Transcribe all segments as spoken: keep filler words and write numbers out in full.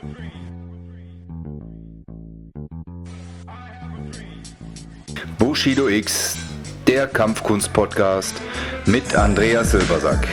Bushido X, der Kampfkunst-Podcast mit Andreas Silbersack.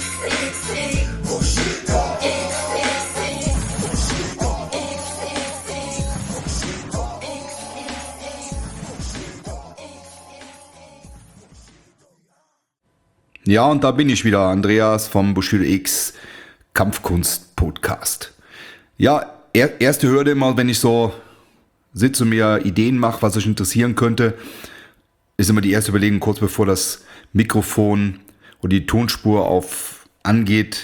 Ja, und da bin ich wieder, Andreas vom Bushido X Kampfkunst-Podcast. Ja, er, erste Hürde immer, wenn ich so sitze und mir Ideen mache, was euch interessieren könnte, ist immer die erste Überlegung, kurz bevor das Mikrofon oder die Tonspur auf angeht,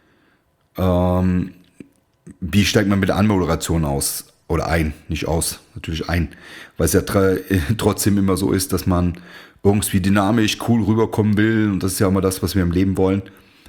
ähm, wie steigt man mit der Anmoderation aus? Oder ein, nicht aus, natürlich ein. Weil es ja tra- trotzdem immer so ist, dass man irgendwie dynamisch, cool rüberkommen will. Und das ist ja immer das, was wir im Leben wollen.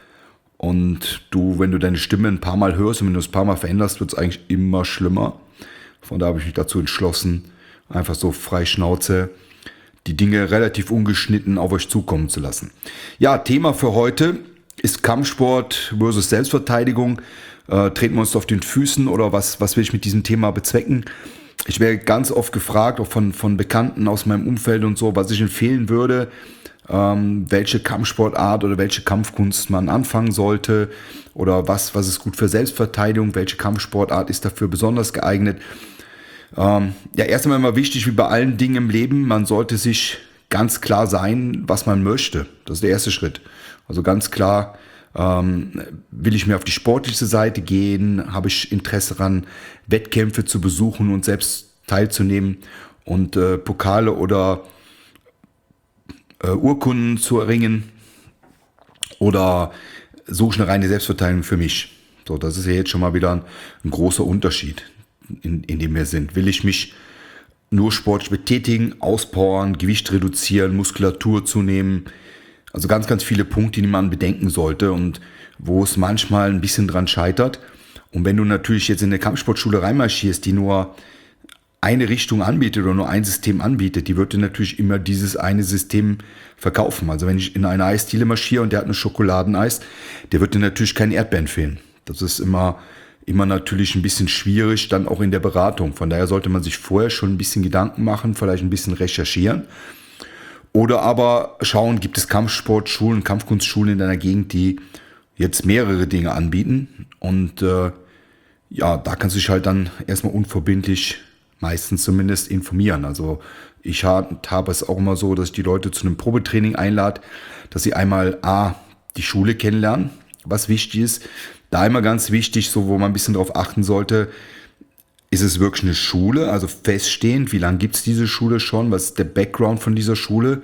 Und du, wenn du deine Stimme ein paar Mal hörst und wenn du es ein paar Mal veränderst, wird es eigentlich immer schlimmer. Von da habe ich mich dazu entschlossen, einfach so frei Schnauze die Dinge relativ ungeschnitten auf euch zukommen zu lassen. Ja, Thema für heute ist Kampfsport versus Selbstverteidigung. Äh, treten wir uns auf den Füßen oder was, was will ich mit diesem Thema bezwecken? Ich werde ganz oft gefragt, auch von, von Bekannten aus meinem Umfeld und so, was ich empfehlen würde, ähm, welche Kampfsportart oder welche Kampfkunst man anfangen sollte oder was, was ist gut für Selbstverteidigung, welche Kampfsportart ist dafür besonders geeignet. Ähm, ja, erst einmal immer wichtig, wie bei allen Dingen im Leben, man sollte sich ganz klar sein, was man möchte. Das ist der erste Schritt. Also ganz klar, ähm, will ich mehr auf die sportliche Seite gehen, habe ich Interesse daran, Wettkämpfe zu besuchen und selbst teilzunehmen und äh, Pokale oder äh, Urkunden zu erringen, oder suche ich eine reine Selbstverteidigung für mich. So, das ist ja jetzt schon mal wieder ein, ein großer Unterschied, in, in dem wir sind. Will ich mich nur sportlich betätigen, auspowern, Gewicht reduzieren, Muskulatur zunehmen? Also ganz, ganz viele Punkte, die man bedenken sollte und wo es manchmal ein bisschen dran scheitert. Und wenn du natürlich jetzt in eine Kampfsportschule reinmarschierst, die nur eine Richtung anbietet oder nur ein System anbietet, die wird dir natürlich immer dieses eine System verkaufen. Also wenn ich in eine Eisdiele marschiere und der hat eine Schokoladeneis, der wird dir natürlich kein Erdbeeren fehlen. Das ist immer, immer natürlich ein bisschen schwierig, dann auch in der Beratung. Von daher sollte man sich vorher schon ein bisschen Gedanken machen, vielleicht ein bisschen recherchieren. Oder aber schauen, gibt es Kampfsportschulen, Kampfkunstschulen in deiner Gegend, die jetzt mehrere Dinge anbieten. Und äh, ja, da kannst du dich halt dann erstmal unverbindlich, meistens zumindest, informieren. Also ich habe es auch immer so, dass ich die Leute zu einem Probetraining einlade, dass sie einmal A, die Schule kennenlernen, was wichtig ist. Da immer ganz wichtig, so wo man ein bisschen drauf achten sollte, ist es wirklich eine Schule, also feststehend, wie lange gibt es diese Schule schon, was ist der Background von dieser Schule?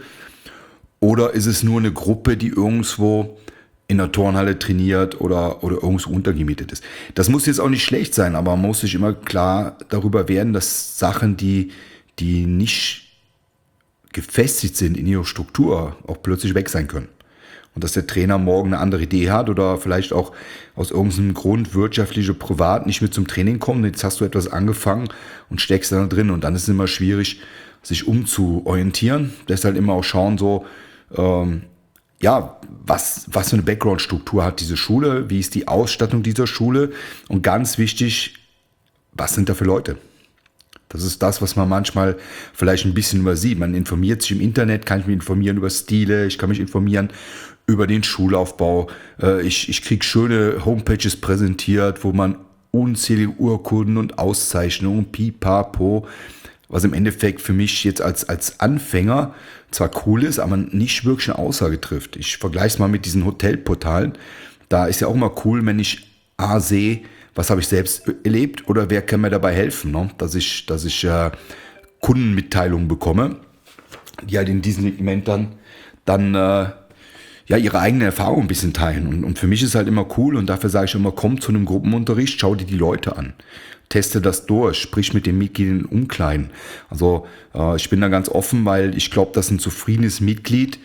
Oder ist es nur eine Gruppe, die irgendwo in der Turnhalle trainiert oder, oder irgendwo untergemietet ist? Das muss jetzt auch nicht schlecht sein, aber man muss sich immer klar darüber werden, dass Sachen, die, die nicht gefestigt sind in ihrer Struktur, auch plötzlich weg sein können. Und dass der Trainer morgen eine andere Idee hat oder vielleicht auch aus irgendeinem Grund, wirtschaftlich oder privat, nicht mehr zum Training kommt. Jetzt hast du etwas angefangen und steckst da drin. Und dann ist es immer schwierig, sich umzuorientieren. Deshalb immer auch schauen, so, ähm, ja, was, was für eine Background-Struktur hat diese Schule? Wie ist die Ausstattung dieser Schule? Und ganz wichtig, was sind da für Leute? Das ist das, was man manchmal vielleicht ein bisschen übersieht. Man informiert sich im Internet, kann ich mich informieren über Stile, ich kann mich informieren über den Schulaufbau. Ich, ich kriege schöne Homepages präsentiert, wo man unzählige Urkunden und Auszeichnungen, pipapo, was im Endeffekt für mich jetzt als, als Anfänger zwar cool ist, aber nicht wirklich eine Aussage trifft. Ich vergleiche es mal mit diesen Hotelportalen. Da ist ja auch immer cool, wenn ich A sehe, was habe ich selbst erlebt oder wer kann mir dabei helfen, ne? dass ich, dass ich äh, Kundenmitteilungen bekomme, die halt in diesem Segment dann, dann äh, ja, ihre eigene Erfahrung ein bisschen teilen. Und, und für mich ist halt immer cool und dafür sage ich immer, komm zu einem Gruppenunterricht, schau dir die Leute an. Teste das durch, sprich mit den Mitgliedern in Umkleiden. Also äh, ich bin da ganz offen, weil ich glaube, dass ein zufriedenes Mitglied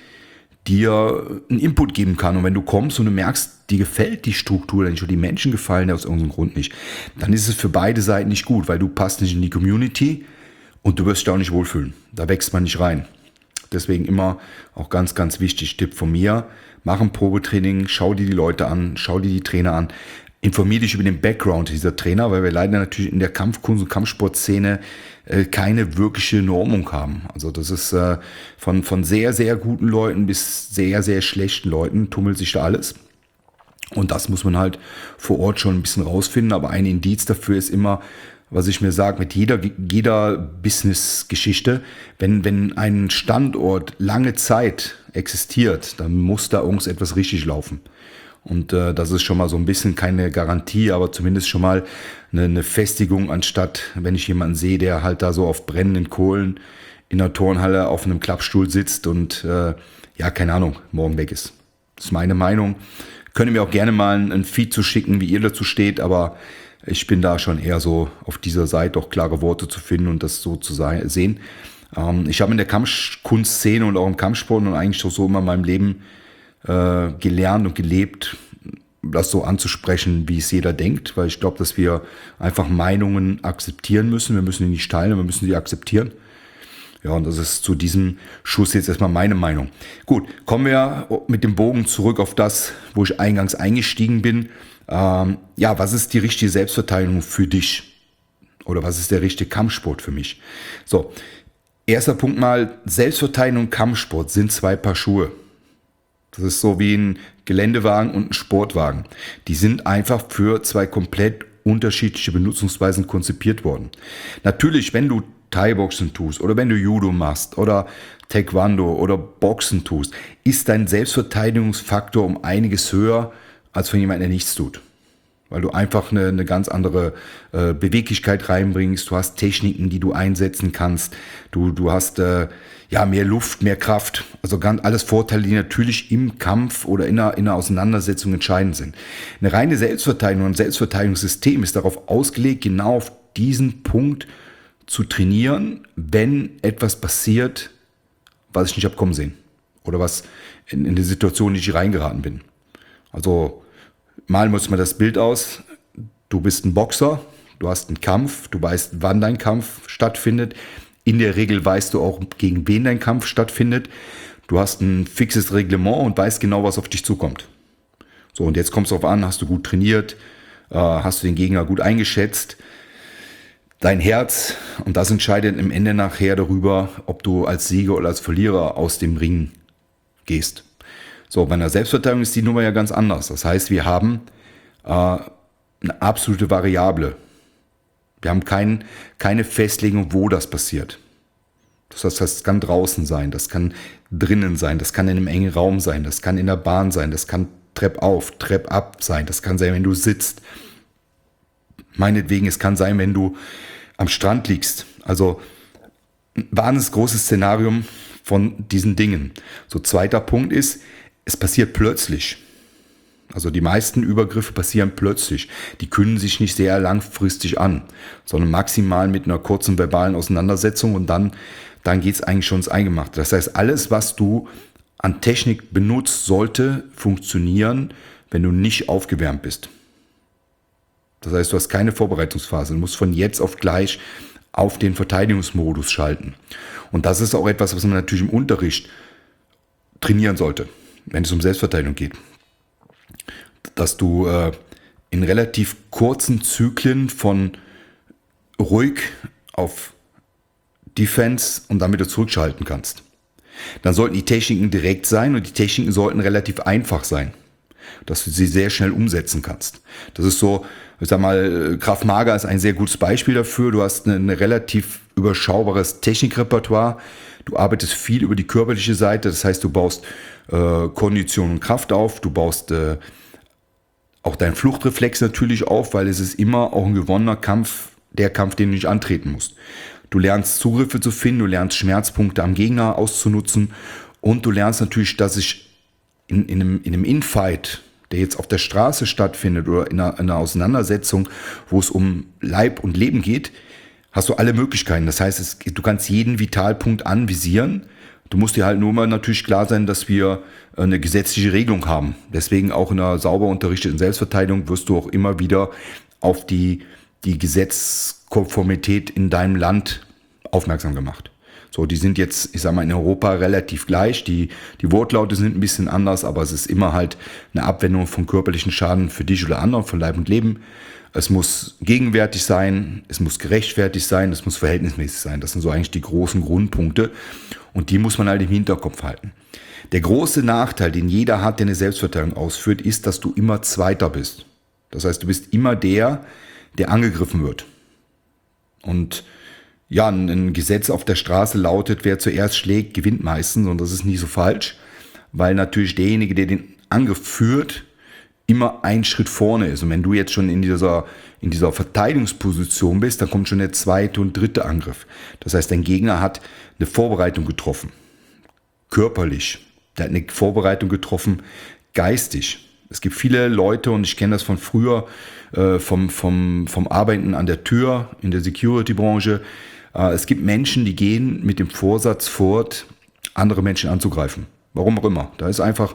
dir einen Input geben kann. Und wenn du kommst und du merkst, dir gefällt die Struktur nicht oder die Menschen gefallen dir aus irgendeinem Grund nicht, dann ist es für beide Seiten nicht gut, weil du passt nicht in die Community und du wirst dich auch nicht wohlfühlen. Da wächst man nicht rein. Deswegen immer auch ganz, ganz wichtig, Tipp von mir, mach ein Probetraining, schau dir die Leute an, schau dir die Trainer an. informier dich über den Background dieser Trainer, weil wir leider natürlich in der Kampfkunst- und Kampfsportszene äh, keine wirkliche Normung haben. Also das ist äh, von, von sehr, sehr guten Leuten bis sehr, sehr schlechten Leuten tummelt sich da alles. Und das muss man halt vor Ort schon ein bisschen rausfinden. Aber ein Indiz dafür ist immer, was ich mir sage, mit jeder, jeder Business-Geschichte, wenn, wenn ein Standort lange Zeit existiert, dann muss da irgendwas etwas richtig laufen. Und äh, das ist schon mal so ein bisschen keine Garantie, aber zumindest schon mal eine, eine Festigung, anstatt, wenn ich jemanden sehe, der halt da so auf brennenden Kohlen in der Turnhalle auf einem Klappstuhl sitzt und äh, ja, keine Ahnung, morgen weg ist. Das ist meine Meinung. Könnt ihr mir auch gerne mal ein Feed zu schicken, wie ihr dazu steht, aber ich bin da schon eher so auf dieser Seite auch klare Worte zu finden und das so zu sehen. Ähm, ich habe in der Kampfkunstszene und auch im Kampfsport und eigentlich auch so immer in meinem Leben äh, gelernt und gelebt, das so anzusprechen, wie es jeder denkt, weil ich glaube, dass wir einfach Meinungen akzeptieren müssen. Wir müssen die nicht teilen, wir müssen sie akzeptieren. Ja, und das ist zu diesem Schuss jetzt erstmal meine Meinung. Gut, kommen wir mit dem Bogen zurück auf das, wo ich eingangs eingestiegen bin. Ähm, ja, was ist die richtige Selbstverteidigung für dich? Oder was ist der richtige Kampfsport für mich? So, erster Punkt mal, Selbstverteidigung und Kampfsport sind zwei Paar Schuhe. Das ist so wie ein Geländewagen und ein Sportwagen. Die sind einfach für zwei komplett unterschiedliche Benutzungsweisen konzipiert worden. Natürlich, wenn du Thai-Boxen tust oder wenn du Judo machst oder Taekwondo oder Boxen tust, ist dein Selbstverteidigungsfaktor um einiges höher als von jemandem, der nichts tut. Weil du einfach eine, eine ganz andere äh, Beweglichkeit reinbringst, du hast Techniken, die du einsetzen kannst, du, du hast äh, ja mehr Luft, mehr Kraft, also ganz, alles Vorteile, die natürlich im Kampf oder in einer, in einer Auseinandersetzung entscheidend sind. Eine reine Selbstverteidigung und ein Selbstverteidigungssystem ist darauf ausgelegt, genau auf diesen Punkt zu trainieren, wenn etwas passiert, was ich nicht habe kommen sehen oder was in, in die Situation, in die ich reingeraten bin. Also malen wir uns mal das Bild aus. Du bist ein Boxer, du hast einen Kampf, du weißt, wann dein Kampf stattfindet. In der Regel weißt du auch, gegen wen dein Kampf stattfindet. Du hast ein fixes Reglement und weißt genau, was auf dich zukommt. So, und jetzt kommt es darauf an, hast du gut trainiert, äh, hast du den Gegner gut eingeschätzt, dein Herz, und das entscheidet im Ende nachher darüber, ob du als Sieger oder als Verlierer aus dem Ring gehst. So, bei einer Selbstverteidigung ist die Nummer ja ganz anders. Das heißt, wir haben äh, eine absolute Variable. Wir haben kein, keine Festlegung, wo das passiert. Das heißt, das kann draußen sein, das kann drinnen sein, das kann in einem engen Raum sein, das kann in der Bahn sein, das kann Trepp auf, Trepp ab sein, das kann sein, wenn du sitzt. Meinetwegen, es kann sein, wenn du am Strand liegst. Also ein wahnsinnig großes Szenarium von diesen Dingen. So, zweiter Punkt ist, es passiert plötzlich. Also die meisten Übergriffe passieren plötzlich. Die künden sich nicht sehr langfristig an, sondern maximal mit einer kurzen verbalen Auseinandersetzung und dann, dann geht es eigentlich schon ins Eingemachte. Das heißt, alles, was du an Technik benutzt, sollte funktionieren, wenn du nicht aufgewärmt bist. Das heißt, du hast keine Vorbereitungsphase. Du musst von jetzt auf gleich auf den Verteidigungsmodus schalten. Und das ist auch etwas, was man natürlich im Unterricht trainieren sollte, wenn es um Selbstverteidigung geht. Dass du äh, in relativ kurzen Zyklen von ruhig auf Defense und dann wieder zurückschalten kannst. Dann sollten die Techniken direkt sein und die Techniken sollten relativ einfach sein, dass du sie sehr schnell umsetzen kannst. Das ist so, ich sag mal, Krav Maga ist ein sehr gutes Beispiel dafür. Du hast ein relativ überschaubares Technikrepertoire. Du arbeitest viel über die körperliche Seite. Das heißt, du baust äh, Kondition und Kraft auf. Du baust äh, auch deinen Fluchtreflex natürlich auf, weil es ist immer auch ein gewonnener Kampf, der Kampf, den du nicht antreten musst. Du lernst Zugriffe zu finden, du lernst Schmerzpunkte am Gegner auszunutzen und du lernst natürlich, dass ich in, in einem, in einem Infight, der jetzt auf der Straße stattfindet oder in einer, in einer Auseinandersetzung, wo es um Leib und Leben geht, hast du alle Möglichkeiten. Das heißt, es, du kannst jeden Vitalpunkt anvisieren. Du musst dir halt nur mal natürlich klar sein, dass wir eine gesetzliche Regelung haben. Deswegen auch in einer sauber unterrichteten Selbstverteidigung wirst du auch immer wieder auf die, die Gesetzkonformität in deinem Land aufmerksam gemacht. So, die sind jetzt, ich sag mal, in Europa relativ gleich. Die, die Wortlaute sind ein bisschen anders, aber es ist immer halt eine Abwendung von körperlichen Schaden für dich oder anderen, von Leib und Leben. Es muss gegenwärtig sein, es muss gerechtfertigt sein, es muss verhältnismäßig sein. Das sind so eigentlich die großen Grundpunkte und die muss man halt im Hinterkopf halten. Der große Nachteil, den jeder hat, der eine Selbstverteidigung ausführt, ist, dass du immer Zweiter bist. Das heißt, du bist immer der, der angegriffen wird. Und ja, ein Gesetz auf der Straße lautet, wer zuerst schlägt, gewinnt meistens. Und das ist nicht so falsch, weil natürlich derjenige, der den Angriff führt, immer einen Schritt vorne ist. Und wenn du jetzt schon in dieser, in dieser Verteidigungsposition bist, dann kommt schon der zweite und dritte Angriff. Das heißt, dein Gegner hat eine Vorbereitung getroffen, körperlich. Der hat eine Vorbereitung getroffen, geistig. Es gibt viele Leute, und ich kenne das von früher, äh, vom, vom, vom Arbeiten an der Tür in der Security-Branche. Äh, es gibt Menschen, die gehen mit dem Vorsatz fort, andere Menschen anzugreifen. Warum auch immer. Da ist einfach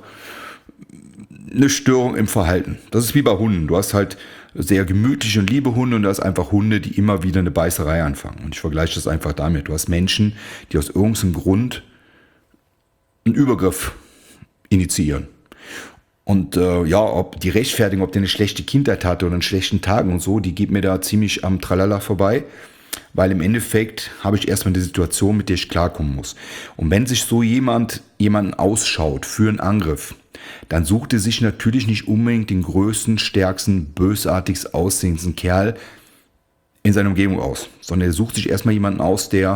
eine Störung im Verhalten. Das ist wie bei Hunden. Du hast halt sehr gemütliche und liebe Hunde und du hast einfach Hunde, die immer wieder eine Beißerei anfangen. Und ich vergleiche das einfach damit. Du hast Menschen, die aus irgendeinem Grund einen Übergriff initiieren. Und äh, ja, ob die Rechtfertigung, ob der eine schlechte Kindheit hatte oder einen schlechten Tag und so, die geht mir da ziemlich am Tralala vorbei, weil im Endeffekt habe ich erstmal eine Situation, mit der ich klarkommen muss. Und wenn sich so jemand jemanden ausschaut für einen Angriff, dann sucht er sich natürlich nicht unbedingt den größten, stärksten, bösartigst aussehendsten Kerl in seiner Umgebung aus, sondern er sucht sich erstmal jemanden aus, der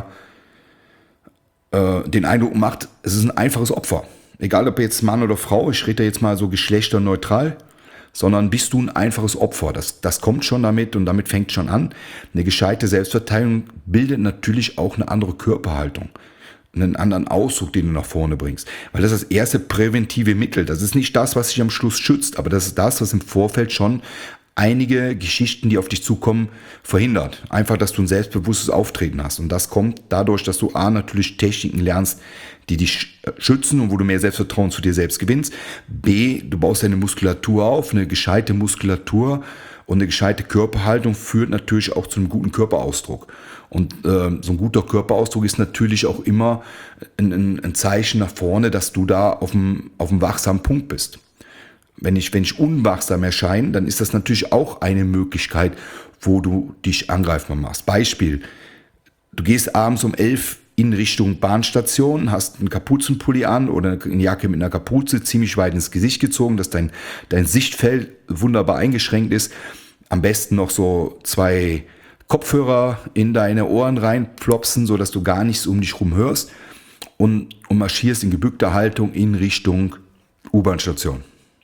äh, den Eindruck macht, es ist ein einfaches Opfer. Egal ob jetzt Mann oder Frau, ich rede jetzt mal so geschlechterneutral, sondern bist du ein einfaches Opfer. Das, das kommt schon damit und damit fängt schon an. Eine gescheite Selbstverteidigung bildet natürlich auch eine andere Körperhaltung, einen anderen Ausdruck, den du nach vorne bringst. Weil das ist das erste präventive Mittel. Das ist nicht das, was dich am Schluss schützt, aber das ist das, was im Vorfeld schon einige Geschichten, die auf dich zukommen, verhindert. Einfach, dass du ein selbstbewusstes Auftreten hast. Und das kommt dadurch, dass du A, natürlich Techniken lernst, die dich schützen und wo du mehr Selbstvertrauen zu dir selbst gewinnst. B, du baust deine Muskulatur auf. Eine gescheite Muskulatur und eine gescheite Körperhaltung führt natürlich auch zu einem guten Körperausdruck. Und äh, so ein guter Körperausdruck ist natürlich auch immer ein, ein, ein Zeichen nach vorne, dass du da auf dem, auf dem wachsamen Punkt bist. Wenn ich, wenn ich unwachsam erscheine, dann ist das natürlich auch eine Möglichkeit, wo du dich angreifbar machst. Beispiel, du gehst abends um elf in Richtung Bahnstation, hast einen Kapuzenpulli an oder eine Jacke mit einer Kapuze ziemlich weit ins Gesicht gezogen, dass dein, dein Sichtfeld wunderbar eingeschränkt ist. Am besten noch so zwei Kopfhörer in deine Ohren reinplopsen, sodass du gar nichts um dich rum hörst und, und marschierst in gebückter Haltung in Richtung U-Bahn-Station.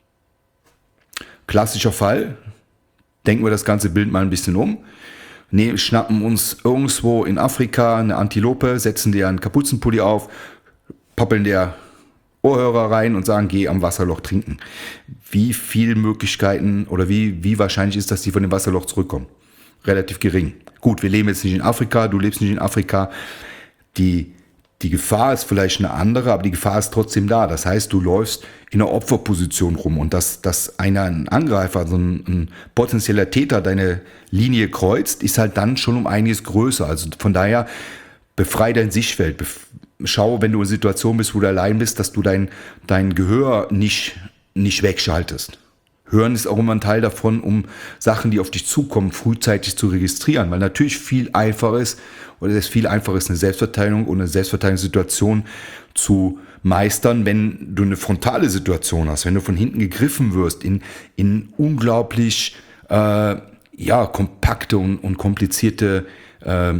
Klassischer Fall, denken wir das ganze Bild mal ein bisschen um. Nee, schnappen uns irgendwo in Afrika eine Antilope, setzen dir einen Kapuzenpulli auf, poppeln der Ohrhörer rein und sagen, geh am Wasserloch trinken. Wie viele Möglichkeiten oder wie, wie wahrscheinlich ist, dass die von dem Wasserloch zurückkommen? Relativ gering. Gut, wir leben jetzt nicht in Afrika, du lebst nicht in Afrika. Die, die Gefahr ist vielleicht eine andere, aber die Gefahr ist trotzdem da. Das heißt, du läufst in einer Opferposition rum und dass, dass einer, ein Angreifer, also ein, ein potenzieller Täter deine Linie kreuzt, ist halt dann schon um einiges größer. Also von daher befrei dein Sichtfeld. Bef- Schau, wenn du in einer Situation bist, wo du allein bist, dass du dein, dein Gehör nicht, nicht wegschaltest. Hören ist auch immer ein Teil davon, um Sachen, die auf dich zukommen, frühzeitig zu registrieren, weil natürlich viel einfacher ist, oder es ist viel einfacher ist, eine Selbstverteidigung oder eine Selbstverteidigungssituation zu meistern, wenn du eine frontale Situation hast, wenn du von hinten gegriffen wirst in, in unglaublich äh, ja, kompakte und, und komplizierte äh,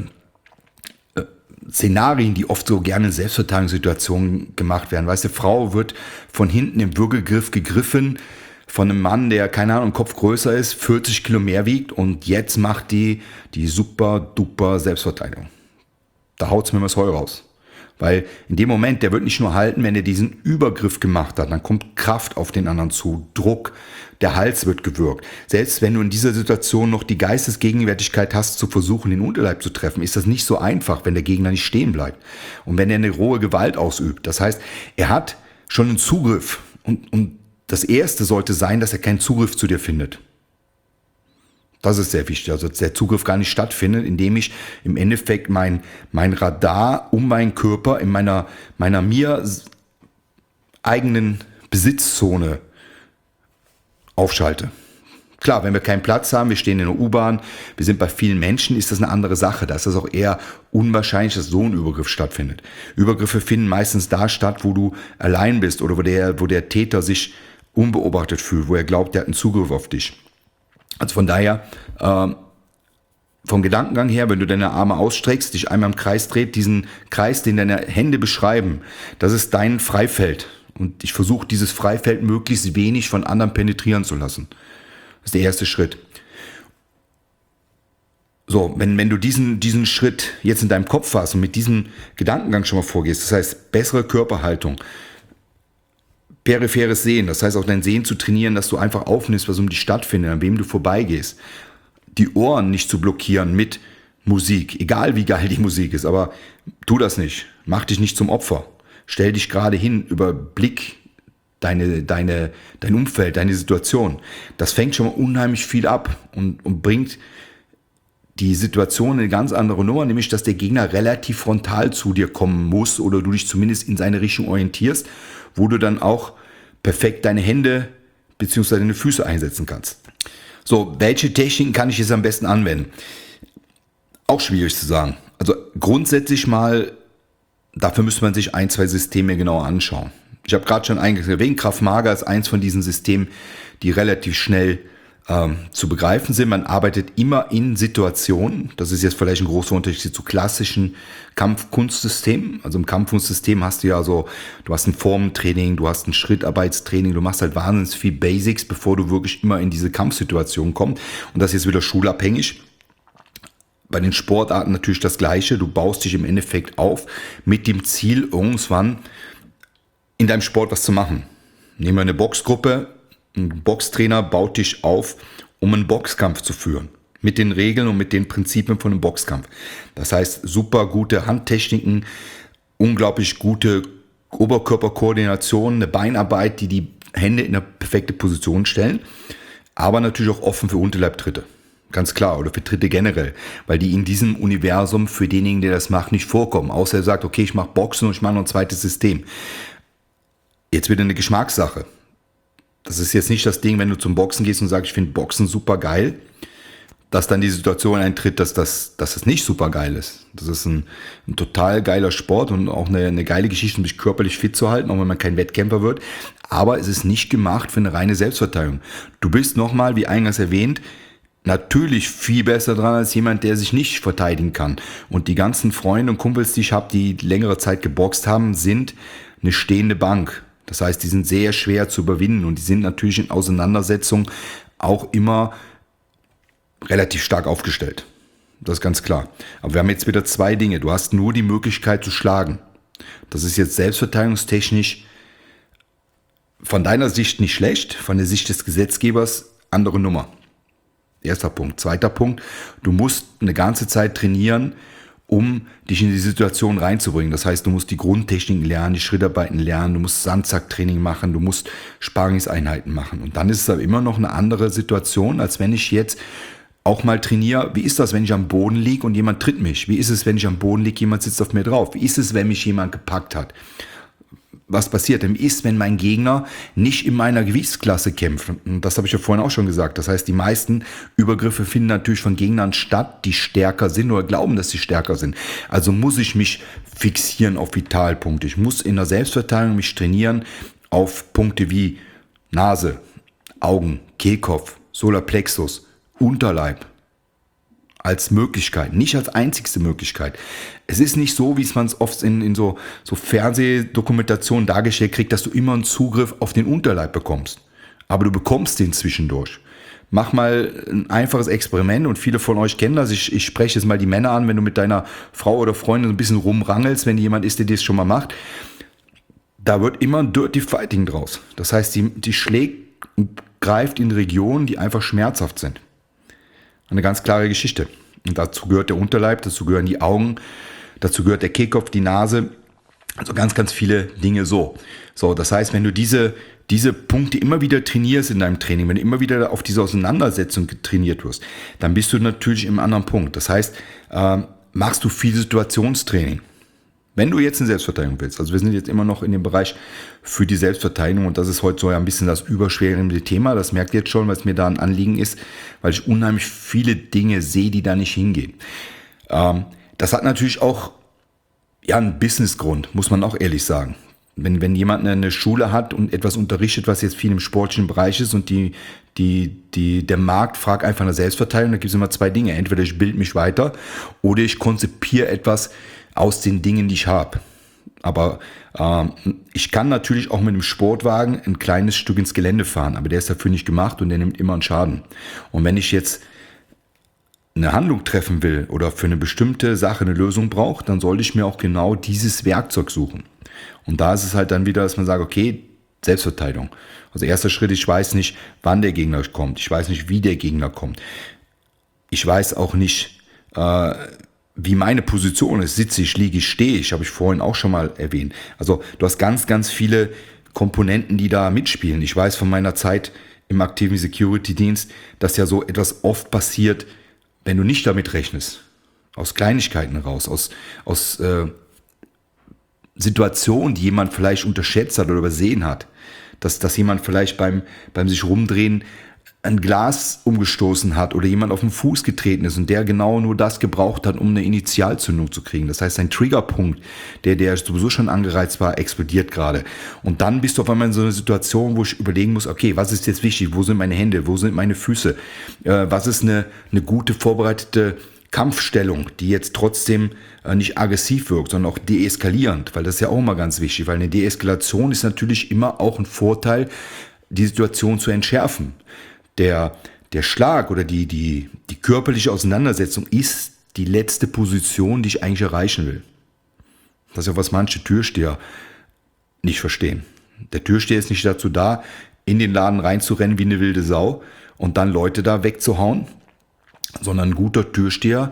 Szenarien, die oft so gerne in Selbstverteidigungssituationen gemacht werden. Weißt du, Frau wird von hinten im Würgegriff gegriffen von einem Mann, der, keine Ahnung, Kopf größer ist, vierzig Kilo mehr wiegt und jetzt macht die die super duper Selbstverteidigung. Da haut's mir das Heu raus. Weil in dem Moment, der wird nicht nur halten, wenn er diesen Übergriff gemacht hat, dann kommt Kraft auf den anderen zu, Druck, der Hals wird gewürgt. Selbst wenn du in dieser Situation noch die Geistesgegenwärtigkeit hast, zu versuchen, den Unterleib zu treffen, ist das nicht so einfach, wenn der Gegner nicht stehen bleibt. Und wenn er eine rohe Gewalt ausübt. Das heißt, er hat schon einen Zugriff. Und, und das Erste sollte sein, dass er keinen Zugriff zu dir findet. Das ist sehr wichtig, also dass der Zugriff gar nicht stattfindet, indem ich im Endeffekt mein, mein Radar um meinen Körper in meiner, meiner mir eigenen Besitzzone aufschalte. Klar, wenn wir keinen Platz haben, wir stehen in der U-Bahn, wir sind bei vielen Menschen, ist das eine andere Sache. Da ist es auch eher unwahrscheinlich, dass so ein Übergriff stattfindet. Übergriffe finden meistens da statt, wo du allein bist oder wo der, wo der Täter sich unbeobachtet fühlt, wo er glaubt, der hat einen Zugriff auf dich. Also von daher, äh, vom Gedankengang her, wenn du deine Arme ausstreckst, dich einmal im Kreis dreht, diesen Kreis, den deine Hände beschreiben, das ist dein Freifeld. Und ich versuche, dieses Freifeld möglichst wenig von anderen penetrieren zu lassen. Das ist der erste Schritt. So, wenn, wenn du diesen, diesen Schritt jetzt in deinem Kopf hast und mit diesem Gedankengang schon mal vorgehst, das heißt bessere Körperhaltung, peripheres Sehen, das heißt auch dein Sehen zu trainieren, dass du einfach aufnimmst, was um dich stattfindet, an wem du vorbeigehst. Die Ohren nicht zu blockieren mit Musik, egal wie geil die Musik ist, aber tu das nicht. Mach dich nicht zum Opfer. Stell dich gerade hin, überblick deine, deine, dein Umfeld, deine Situation. Das fängt schon mal unheimlich viel ab und, und bringt die Situation in eine ganz andere Nummer, nämlich dass der Gegner relativ frontal zu dir kommen muss oder du dich zumindest in seine Richtung orientierst, wo du dann auch perfekt deine Hände bzw. deine Füße einsetzen kannst. So, welche Techniken kann ich jetzt am besten anwenden? Auch schwierig zu sagen. Also grundsätzlich mal, dafür müsste man sich ein, zwei Systeme genauer anschauen. Ich habe gerade schon eingangs erwähnt, Krav Maga ist eins von diesen Systemen, die relativ schnell ähm, zu begreifen sind. Man arbeitet immer in Situationen. Das ist jetzt vielleicht ein großer Unterschied zu klassischen Kampfkunstsystemen. Also im Kampfkunstsystem hast du ja so, du hast ein Formentraining, du hast ein Schrittarbeitstraining, du machst halt wahnsinnig viel Basics, bevor du wirklich immer in diese Kampfsituation kommst. Und das ist jetzt wieder schulabhängig. Bei den Sportarten natürlich das Gleiche. Du baust dich im Endeffekt auf mit dem Ziel, irgendwann in deinem Sport was zu machen. Nehmen wir eine Boxgruppe, ein Boxtrainer baut dich auf, um einen Boxkampf zu führen. Mit den Regeln und mit den Prinzipien von einem Boxkampf. Das heißt, super gute Handtechniken, unglaublich gute Oberkörperkoordination, eine Beinarbeit, die die Hände in eine perfekte Position stellen, aber natürlich auch offen für Unterleibtritte. Ganz klar, oder für Tritte generell, weil die in diesem Universum für denjenigen, der das macht, nicht vorkommen. Außer er sagt, okay, ich mache Boxen und ich mache noch ein zweites System. Jetzt wieder eine Geschmackssache. Das ist jetzt nicht das Ding, wenn du zum Boxen gehst und sagst, ich finde Boxen super geil, dass dann die Situation eintritt, dass das, dass das nicht super geil ist. Das ist ein, ein total geiler Sport und auch eine, eine geile Geschichte, um sich körperlich fit zu halten, auch wenn man kein Wettkämpfer wird. Aber es ist nicht gemacht für eine reine Selbstverteidigung. Du bist nochmal, wie eingangs erwähnt, natürlich viel besser dran als jemand, der sich nicht verteidigen kann. Und die ganzen Freunde und Kumpels, die ich habe, die längere Zeit geboxt haben, sind eine stehende Bank. Das heißt, die sind sehr schwer zu überwinden und die sind natürlich in Auseinandersetzungen auch immer relativ stark aufgestellt. Das ist ganz klar. Aber wir haben jetzt wieder zwei Dinge. Du hast nur die Möglichkeit zu schlagen. Das ist jetzt selbstverteidigungstechnisch von deiner Sicht nicht schlecht, von der Sicht des Gesetzgebers andere Nummer. Erster Punkt. Zweiter Punkt, du musst eine ganze Zeit trainieren, um dich in die Situation reinzubringen. Das heißt, du musst die Grundtechniken lernen, die Schrittarbeiten lernen, du musst Sandsacktraining machen, du musst Sparingseinheiten machen. Und dann ist es aber immer noch eine andere Situation, als wenn ich jetzt auch mal trainiere. Wie ist das, wenn ich am Boden liege und jemand tritt mich? Wie ist es, wenn ich am Boden liege, jemand sitzt auf mir drauf? Wie ist es, wenn mich jemand gepackt hat? Was passiert denn ist, wenn mein Gegner nicht in meiner Gewichtsklasse kämpft? Und das habe ich ja vorhin auch schon gesagt. Das heißt, die meisten Übergriffe finden natürlich von Gegnern statt, die stärker sind oder glauben, dass sie stärker sind. Also muss ich mich fixieren auf Vitalpunkte. Ich muss in der Selbstverteidigung mich trainieren auf Punkte wie Nase, Augen, Kehlkopf, Solarplexus, Unterleib. Als Möglichkeit, nicht als einzigste Möglichkeit. Es ist nicht so, wie es man es oft in, in so, so Fernsehdokumentationen dargestellt kriegt, dass du immer einen Zugriff auf den Unterleib bekommst. Aber du bekommst den zwischendurch. Mach mal ein einfaches Experiment und viele von euch kennen das. Ich, ich spreche jetzt mal die Männer an, wenn du mit deiner Frau oder Freundin ein bisschen rumrangelst, wenn jemand ist, der das schon mal macht. Da wird immer ein Dirty Fighting draus. Das heißt, die, die schlägt und greift in Regionen, die einfach schmerzhaft sind. Eine ganz klare Geschichte. Und dazu gehört der Unterleib, dazu gehören die Augen, dazu gehört der Kehlkopf, die Nase. Also ganz, ganz viele Dinge so. So, das heißt, wenn du diese diese Punkte immer wieder trainierst in deinem Training, wenn du immer wieder auf diese Auseinandersetzung trainiert wirst, dann bist du natürlich im anderen Punkt. Das heißt, äh, machst du viel Situationstraining. Wenn du jetzt eine Selbstverteidigung willst, also wir sind jetzt immer noch in dem Bereich für die Selbstverteidigung und das ist heute so ein bisschen das überschwere Thema, das merkt ihr jetzt schon, weil es mir da ein Anliegen ist, weil ich unheimlich viele Dinge sehe, die da nicht hingehen. Ähm, das hat natürlich auch ja, einen Businessgrund, muss man auch ehrlich sagen. Wenn, wenn jemand eine Schule hat und etwas unterrichtet, was jetzt viel im sportlichen Bereich ist und die, die, die, der Markt fragt einfach nach Selbstverteidigung, da gibt es immer zwei Dinge. Entweder ich bilde mich weiter oder ich konzipiere etwas aus den Dingen, die ich habe. Aber ähm, ich kann natürlich auch mit einem Sportwagen ein kleines Stück ins Gelände fahren, aber der ist dafür nicht gemacht und der nimmt immer einen Schaden. Und wenn ich jetzt eine Handlung treffen will oder für eine bestimmte Sache eine Lösung brauche, dann sollte ich mir auch genau dieses Werkzeug suchen. Und da ist es halt dann wieder, dass man sagt, okay, Selbstverteidigung. Also erster Schritt, ich weiß nicht, wann der Gegner kommt. Ich weiß nicht, wie der Gegner kommt. Ich weiß auch nicht, äh, wie meine Position ist. Sitze ich, liege ich, stehe ich, habe ich vorhin auch schon mal erwähnt. Also du hast ganz, ganz viele Komponenten, die da mitspielen. Ich weiß von meiner Zeit im aktiven Security-Dienst, dass ja so etwas oft passiert, wenn du nicht damit rechnest. Aus Kleinigkeiten raus, aus, aus äh, Situation, die jemand vielleicht unterschätzt hat oder übersehen hat, dass, dass jemand vielleicht beim, beim sich rumdrehen ein Glas umgestoßen hat oder jemand auf den Fuß getreten ist und der genau nur das gebraucht hat, um eine Initialzündung zu kriegen. Das heißt, ein Triggerpunkt, der, der sowieso schon angereizt war, explodiert gerade. Und dann bist du auf einmal in so einer Situation, wo ich überlegen muss, okay, was ist jetzt wichtig? Wo sind meine Hände? Wo sind meine Füße? Äh, was ist eine, eine gute vorbereitete Kampfstellung, die jetzt trotzdem äh, nicht aggressiv wirkt, sondern auch deeskalierend, weil das ist ja auch immer ganz wichtig, weil eine Deeskalation ist natürlich immer auch ein Vorteil, die Situation zu entschärfen. Der, der Schlag oder die, die, die körperliche Auseinandersetzung ist die letzte Position, die ich eigentlich erreichen will. Das ist ja, was manche Türsteher nicht verstehen. Der Türsteher ist nicht dazu da, in den Laden reinzurennen wie eine wilde Sau und dann Leute da wegzuhauen, sondern ein guter Türsteher,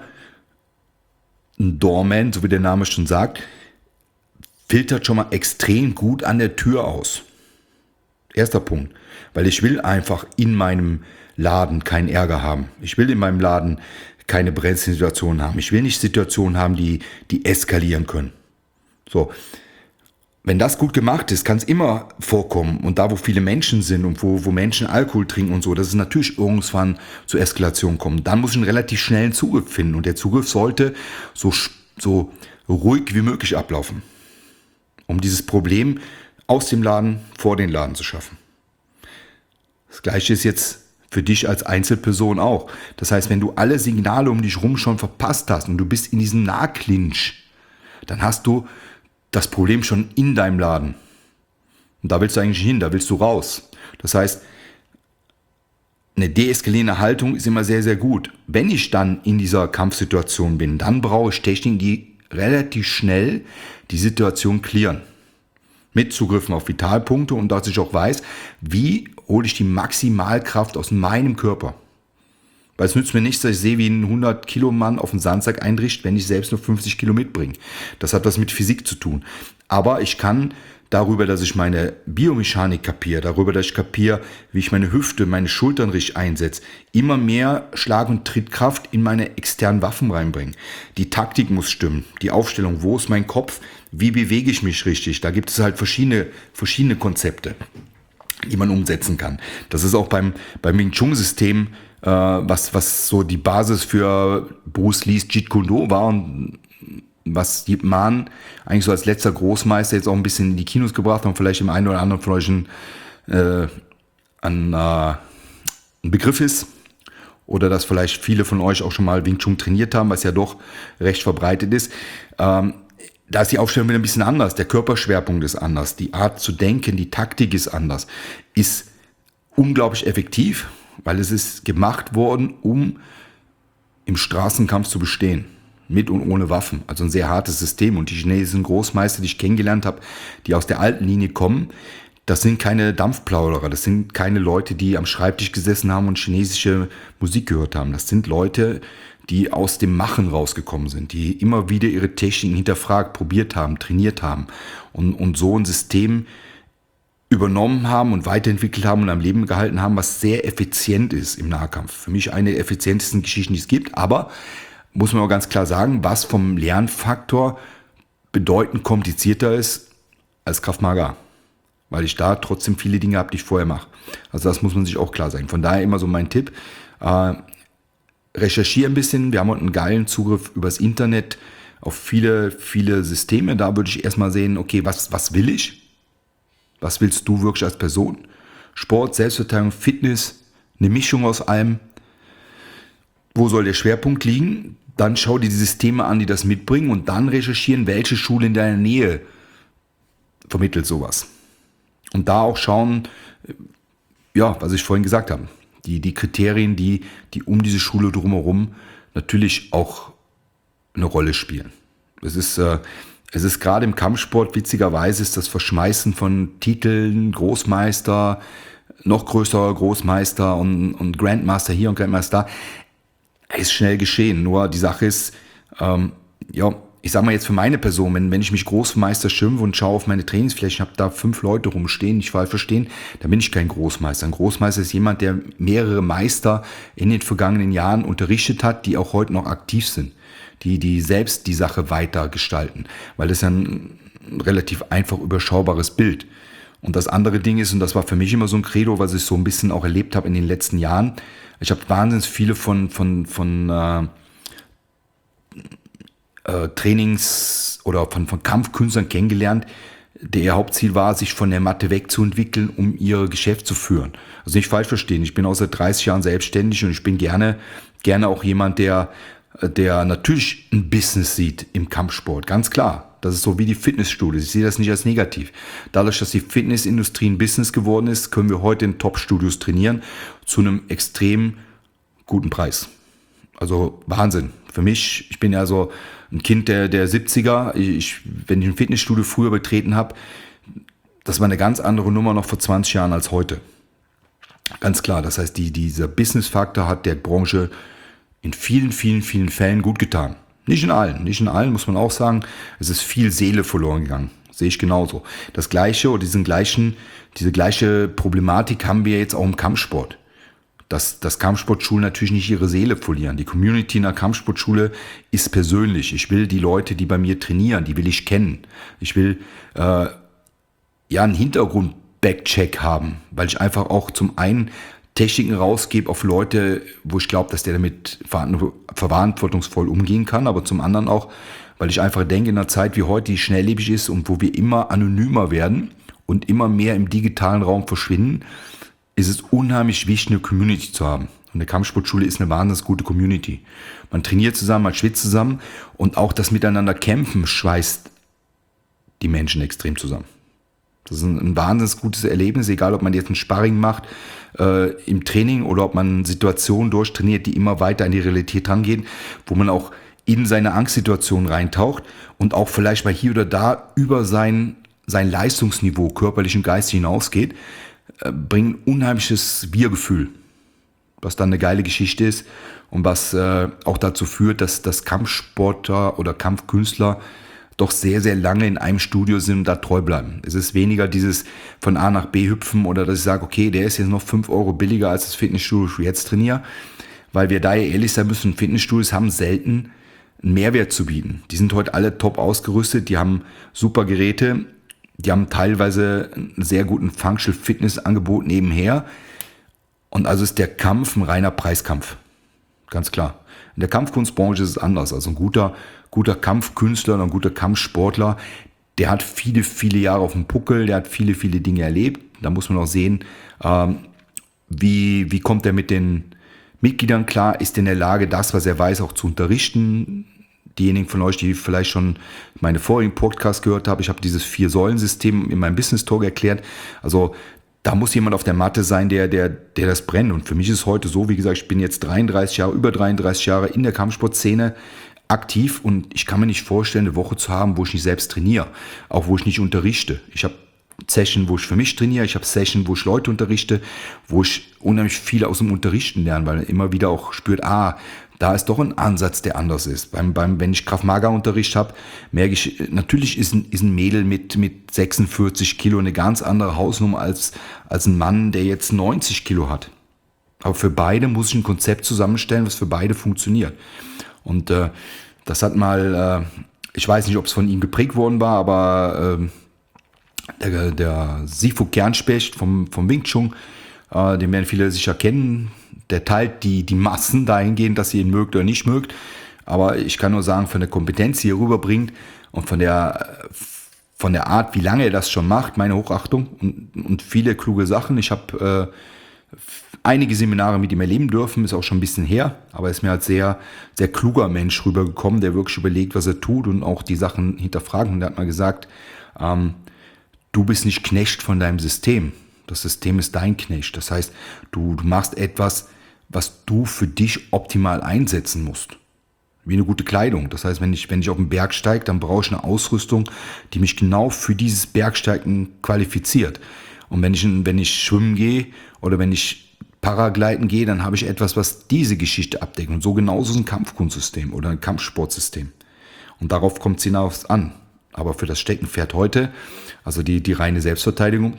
ein Doorman, so wie der Name schon sagt, filtert schon mal extrem gut an der Tür aus. Erster Punkt, weil ich will einfach in meinem Laden keinen Ärger haben. Ich will in meinem Laden keine brenzlichen Situationen haben. Ich will nicht Situationen haben, die, die eskalieren können. So. Wenn das gut gemacht ist, kann es immer vorkommen. Und da, wo viele Menschen sind und wo, wo Menschen Alkohol trinken und so, dass es natürlich irgendwann zur Eskalation kommt. Dann muss ich einen relativ schnellen Zugriff finden. Und der Zugriff sollte so, so ruhig wie möglich ablaufen. Um dieses Problem aus dem Laden vor den Laden zu schaffen. Das Gleiche ist jetzt für dich als Einzelperson auch. Das heißt, wenn du alle Signale um dich rum schon verpasst hast und du bist in diesem Nahclinch, dann hast du das Problem schon in deinem Laden. Und da willst du eigentlich hin, da willst du raus. Das heißt, eine deeskalierende Haltung ist immer sehr, sehr gut. Wenn ich dann in dieser Kampfsituation bin, dann brauche ich Techniken, die relativ schnell die Situation klären. Mit Zugriffen auf Vitalpunkte und dass ich auch weiß, wie hole ich die Maximalkraft aus meinem Körper. Weil es nützt mir nichts, dass ich sehe, wie ein hundert Kilo Mann auf den Sandsack einbricht, wenn ich selbst nur fünfzig Kilo mitbringe. Das hat was mit Physik zu tun. Aber ich kann darüber, dass ich meine Biomechanik kapiere, darüber, dass ich kapiere, wie ich meine Hüfte, meine Schultern richtig einsetze, immer mehr Schlag- und Trittkraft in meine externen Waffen reinbringen. Die Taktik muss stimmen, die Aufstellung, wo ist mein Kopf, wie bewege ich mich richtig. Da gibt es halt verschiedene, verschiedene Konzepte, die man umsetzen kann. Das ist auch beim, beim Wing Chun-System, äh, was, was so die Basis für Bruce Lees Jeet Kune Do war und was Yip Man eigentlich so als letzter Großmeister jetzt auch ein bisschen in die Kinos gebracht hat und vielleicht dem einen oder anderen von euch ein, äh, ein, äh, ein Begriff ist. Oder dass vielleicht viele von euch auch schon mal Wing Chun trainiert haben, was ja doch recht verbreitet ist. Ähm, da ist die Aufstellung wieder ein bisschen anders. Der Körperschwerpunkt ist anders. Die Art zu denken, die Taktik ist anders. Ist unglaublich effektiv, weil es ist gemacht worden, um im Straßenkampf zu bestehen. Mit und ohne Waffen. Also ein sehr hartes System. Und die chinesischen Großmeister, die ich kennengelernt habe, die aus der alten Linie kommen, das sind keine Dampfplauderer. Das sind keine Leute, die am Schreibtisch gesessen haben und chinesische Musik gehört haben. Das sind Leute, die aus dem Machen rausgekommen sind, die immer wieder ihre Techniken hinterfragt, probiert haben, trainiert haben und, und so ein System übernommen haben und weiterentwickelt haben und am Leben gehalten haben, was sehr effizient ist im Nahkampf. Für mich eine der effizientesten Geschichten, die es gibt, aber muss man auch ganz klar sagen, was vom Lernfaktor bedeutend komplizierter ist als Krav Maga, weil ich da trotzdem viele Dinge habe, die ich vorher mache. Also das muss man sich auch klar sein. Von daher immer so mein Tipp, äh, recherchiere ein bisschen. Wir haben heute einen geilen Zugriff übers Internet auf viele, viele Systeme. Da würde ich erstmal sehen, okay, was, was will ich? Was willst du wirklich als Person? Sport, Selbstverteidigung, Fitness, eine Mischung aus allem. Wo soll der Schwerpunkt liegen? Dann schau dir die Systeme an, die das mitbringen und dann recherchieren, welche Schule in deiner Nähe vermittelt sowas. Und da auch schauen, ja, was ich vorhin gesagt habe, die, die Kriterien, die, die um diese Schule drumherum natürlich auch eine Rolle spielen. Es ist, äh, es ist gerade im Kampfsport, witzigerweise ist das Verschmeißen von Titeln, Großmeister, noch größerer Großmeister und, und Grandmaster hier und Grandmaster da, ist schnell geschehen. Nur die Sache ist, ähm, ja, ich sag mal jetzt für meine Person, wenn, wenn ich mich Großmeister schimpfe und schaue auf meine Trainingsfläche, habe da fünf Leute rumstehen, nicht falsch verstehen, dann bin ich kein Großmeister. Ein Großmeister ist jemand, der mehrere Meister in den vergangenen Jahren unterrichtet hat, die auch heute noch aktiv sind, die, die selbst die Sache weiter gestalten, weil das ja ein relativ einfach überschaubares Bild. Und das andere Ding ist, und das war für mich immer so ein Credo, was ich so ein bisschen auch erlebt habe in den letzten Jahren, ich habe wahnsinnig viele von, von, von äh, äh, Trainings- oder von, von Kampfkünstlern kennengelernt, der ihr Hauptziel war, sich von der Matte wegzuentwickeln, um ihr Geschäft zu führen. Also nicht falsch verstehen, ich bin auch seit dreißig Jahren selbstständig und ich bin gerne, gerne auch jemand, der, der natürlich ein Business sieht im Kampfsport, ganz klar. Das ist so wie die Fitnessstudios. Ich sehe das nicht als negativ. Dadurch, dass die Fitnessindustrie ein Business geworden ist, können wir heute in Top-Studios trainieren zu einem extrem guten Preis. Also Wahnsinn. Für mich, ich bin ja so ein Kind der, der siebziger. Ich, wenn ich ein Fitnessstudio früher betreten habe, das war eine ganz andere Nummer noch vor zwanzig Jahren als heute. Ganz klar. Das heißt, die, dieser Business-Faktor hat der Branche in vielen, vielen, vielen Fällen gut getan. Nicht in allen, nicht in allen, muss man auch sagen. Es ist viel Seele verloren gegangen. Sehe ich genauso. Das gleiche oder diesen gleichen, diese gleiche Problematik haben wir jetzt auch im Kampfsport. Dass, dass Kampfsportschulen natürlich nicht ihre Seele verlieren. Die Community in der Kampfsportschule ist persönlich. Ich will die Leute, die bei mir trainieren, die will ich kennen. Ich will äh, ja einen Hintergrund-Backcheck haben, weil ich einfach auch zum einen Techniken rausgebe auf Leute, wo ich glaube, dass der damit verantwortungsvoll umgehen kann, aber zum anderen auch, weil ich einfach denke, in einer Zeit wie heute, die schnelllebig ist und wo wir immer anonymer werden und immer mehr im digitalen Raum verschwinden, ist es unheimlich wichtig, eine Community zu haben. Und eine Kampfsportschule ist eine wahnsinnig gute Community. Man trainiert zusammen, man schwitzt zusammen und auch das Miteinander kämpfen schweißt die Menschen extrem zusammen. Das ist ein, ein wahnsinnig gutes Erlebnis, egal ob man jetzt ein Sparring macht äh, im Training oder ob man Situationen durchtrainiert, die immer weiter in die Realität rangehen, wo man auch in seine Angstsituation reintaucht und auch vielleicht mal hier oder da über sein, sein Leistungsniveau, körperlich und geistig hinausgeht, äh, bringt ein unheimliches Wir-Gefühl, was dann eine geile Geschichte ist und was äh, auch dazu führt, dass, dass Kampfsportler oder Kampfkünstler doch sehr, sehr lange in einem Studio sind und da treu bleiben. Es ist weniger dieses von A nach B hüpfen oder dass ich sage, okay, der ist jetzt noch fünf Euro billiger als das Fitnessstudio, das ich jetzt trainiere, weil wir da ja ehrlich sein müssen, Fitnessstudios haben selten einen Mehrwert zu bieten. Die sind heute alle top ausgerüstet, die haben super Geräte, die haben teilweise einen sehr guten Functional Fitness Angebot nebenher und also ist der Kampf ein reiner Preiskampf. Ganz klar. In der Kampfkunstbranche ist es anders. Also ein guter, guter Kampfkünstler oder ein guter Kampfsportler, der hat viele, viele Jahre auf dem Puckel, der hat viele, viele Dinge erlebt. Da muss man auch sehen, ähm, wie, wie kommt er mit den Mitgliedern klar, ist er in der Lage, das, was er weiß, auch zu unterrichten. Diejenigen von euch, die vielleicht schon meine vorigen Podcasts gehört haben, ich habe dieses Vier-Säulen-System in meinem Business-Talk erklärt. Also da muss jemand auf der Matte sein, der, der, der das brennt. Und für mich ist es heute so, wie gesagt, ich bin jetzt dreiunddreißig Jahre, über dreiunddreißig Jahre in der Kampfsportszene aktiv und ich kann mir nicht vorstellen, eine Woche zu haben, wo ich nicht selbst trainiere, auch wo ich nicht unterrichte. Ich habe Session, wo ich für mich trainiere, ich habe Session, wo ich Leute unterrichte, wo ich unheimlich viel aus dem Unterrichten lerne, weil man immer wieder auch spürt, ah, da ist doch ein Ansatz, der anders ist. Beim, beim, wenn ich Krav-Maga-Unterricht habe, merke ich, natürlich ist ein, ist ein Mädel mit, mit sechsundvierzig Kilo eine ganz andere Hausnummer als, als ein Mann, der jetzt neunzig Kilo hat. Aber für beide muss ich ein Konzept zusammenstellen, was für beide funktioniert. Und äh, das hat mal, äh, ich weiß nicht, ob es von ihm geprägt worden war, aber äh, der, der Sifu Kernspecht vom, vom Wing Chun, äh, den werden viele sicher kennen, der teilt die, die Massen dahingehend, dass ihr ihn mögt oder nicht mögt. Aber ich kann nur sagen, von der Kompetenz, die er rüberbringt und von der, von der Art, wie lange er das schon macht, meine Hochachtung und, und viele kluge Sachen. Ich habe äh, einige Seminare mit ihm erleben dürfen, ist auch schon ein bisschen her, aber er ist mir als sehr, sehr kluger Mensch rübergekommen, der wirklich überlegt, was er tut und auch die Sachen hinterfragt. Und er hat mal gesagt, ähm, du bist nicht Knecht von deinem System. Das System ist dein Knecht. Das heißt, du, du machst etwas, was du für dich optimal einsetzen musst. Wie eine gute Kleidung. Das heißt, wenn ich, wenn ich auf den Berg steige, dann brauche ich eine Ausrüstung, die mich genau für dieses Bergsteigen qualifiziert. Und wenn ich, wenn ich schwimmen gehe oder wenn ich Paragliden gehe, dann habe ich etwas, was diese Geschichte abdeckt. Und so genauso ist ein Kampfkunstsystem oder ein Kampfsportsystem. Und darauf kommt es hinaus an. Aber für das Steckenpferd heute, also die, die reine Selbstverteidigung,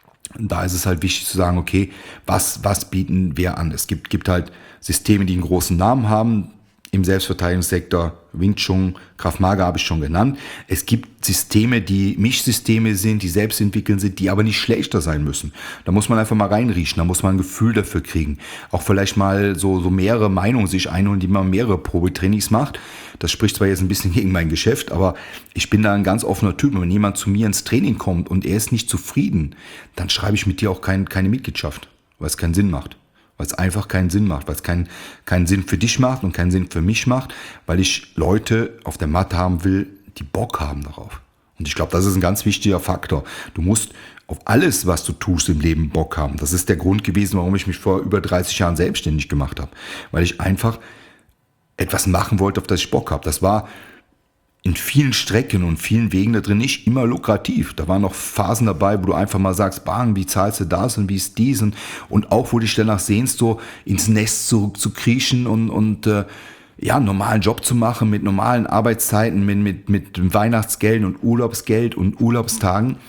da ist es halt wichtig zu sagen, okay, was, was bieten wir an? Es gibt, gibt halt Systeme, die einen großen Namen haben. Im Selbstverteidigungssektor, Wing Chun, Krav Maga habe ich schon genannt. Es gibt Systeme, die Mischsysteme sind, die selbst entwickeln sind, die aber nicht schlechter sein müssen. Da muss man einfach mal reinriechen, da muss man ein Gefühl dafür kriegen. Auch vielleicht mal so, so mehrere Meinungen sich einholen, die man mehrere Probetrainings macht. Das spricht zwar jetzt ein bisschen gegen mein Geschäft, aber ich bin da ein ganz offener Typ. Und wenn jemand zu mir ins Training kommt und er ist nicht zufrieden, dann schreibe ich mit dir auch kein, keine Mitgliedschaft, weil es keinen Sinn macht. Weil es einfach keinen Sinn macht, weil es keinen, keinen Sinn für dich macht und keinen Sinn für mich macht, weil ich Leute auf der Matte haben will, die Bock haben darauf. Und ich glaube, das ist ein ganz wichtiger Faktor. Du musst auf alles, was du tust im Leben, Bock haben. Das ist der Grund gewesen, warum ich mich vor über dreißig Jahren selbstständig gemacht habe. Weil ich einfach etwas machen wollte, auf das ich Bock habe. Das war in vielen Strecken und vielen Wegen da drin nicht immer lukrativ. Da waren noch Phasen dabei, wo du einfach mal sagst, bang, wie zahlst du das und wie ist dies? Und, und auch, wo du dich danach sehnst, so ins Nest zurück zu kriechen und, und äh, ja, einen normalen Job zu machen mit normalen Arbeitszeiten, mit, mit, mit Weihnachtsgeld und Urlaubsgeld und Urlaubstagen.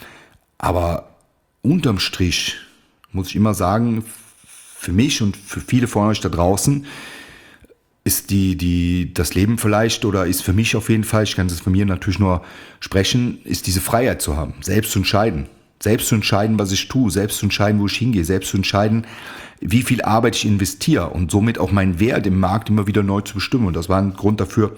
Aber unterm Strich muss ich immer sagen, für mich und für viele von euch da draußen, ist die, die, das Leben vielleicht oder ist für mich auf jeden Fall, ich kann es von mir natürlich nur sprechen, ist diese Freiheit zu haben, selbst zu entscheiden. Selbst zu entscheiden, was ich tue, selbst zu entscheiden, wo ich hingehe, selbst zu entscheiden, wie viel Arbeit ich investiere und somit auch meinen Wert im Markt immer wieder neu zu bestimmen. Und das war ein Grund dafür,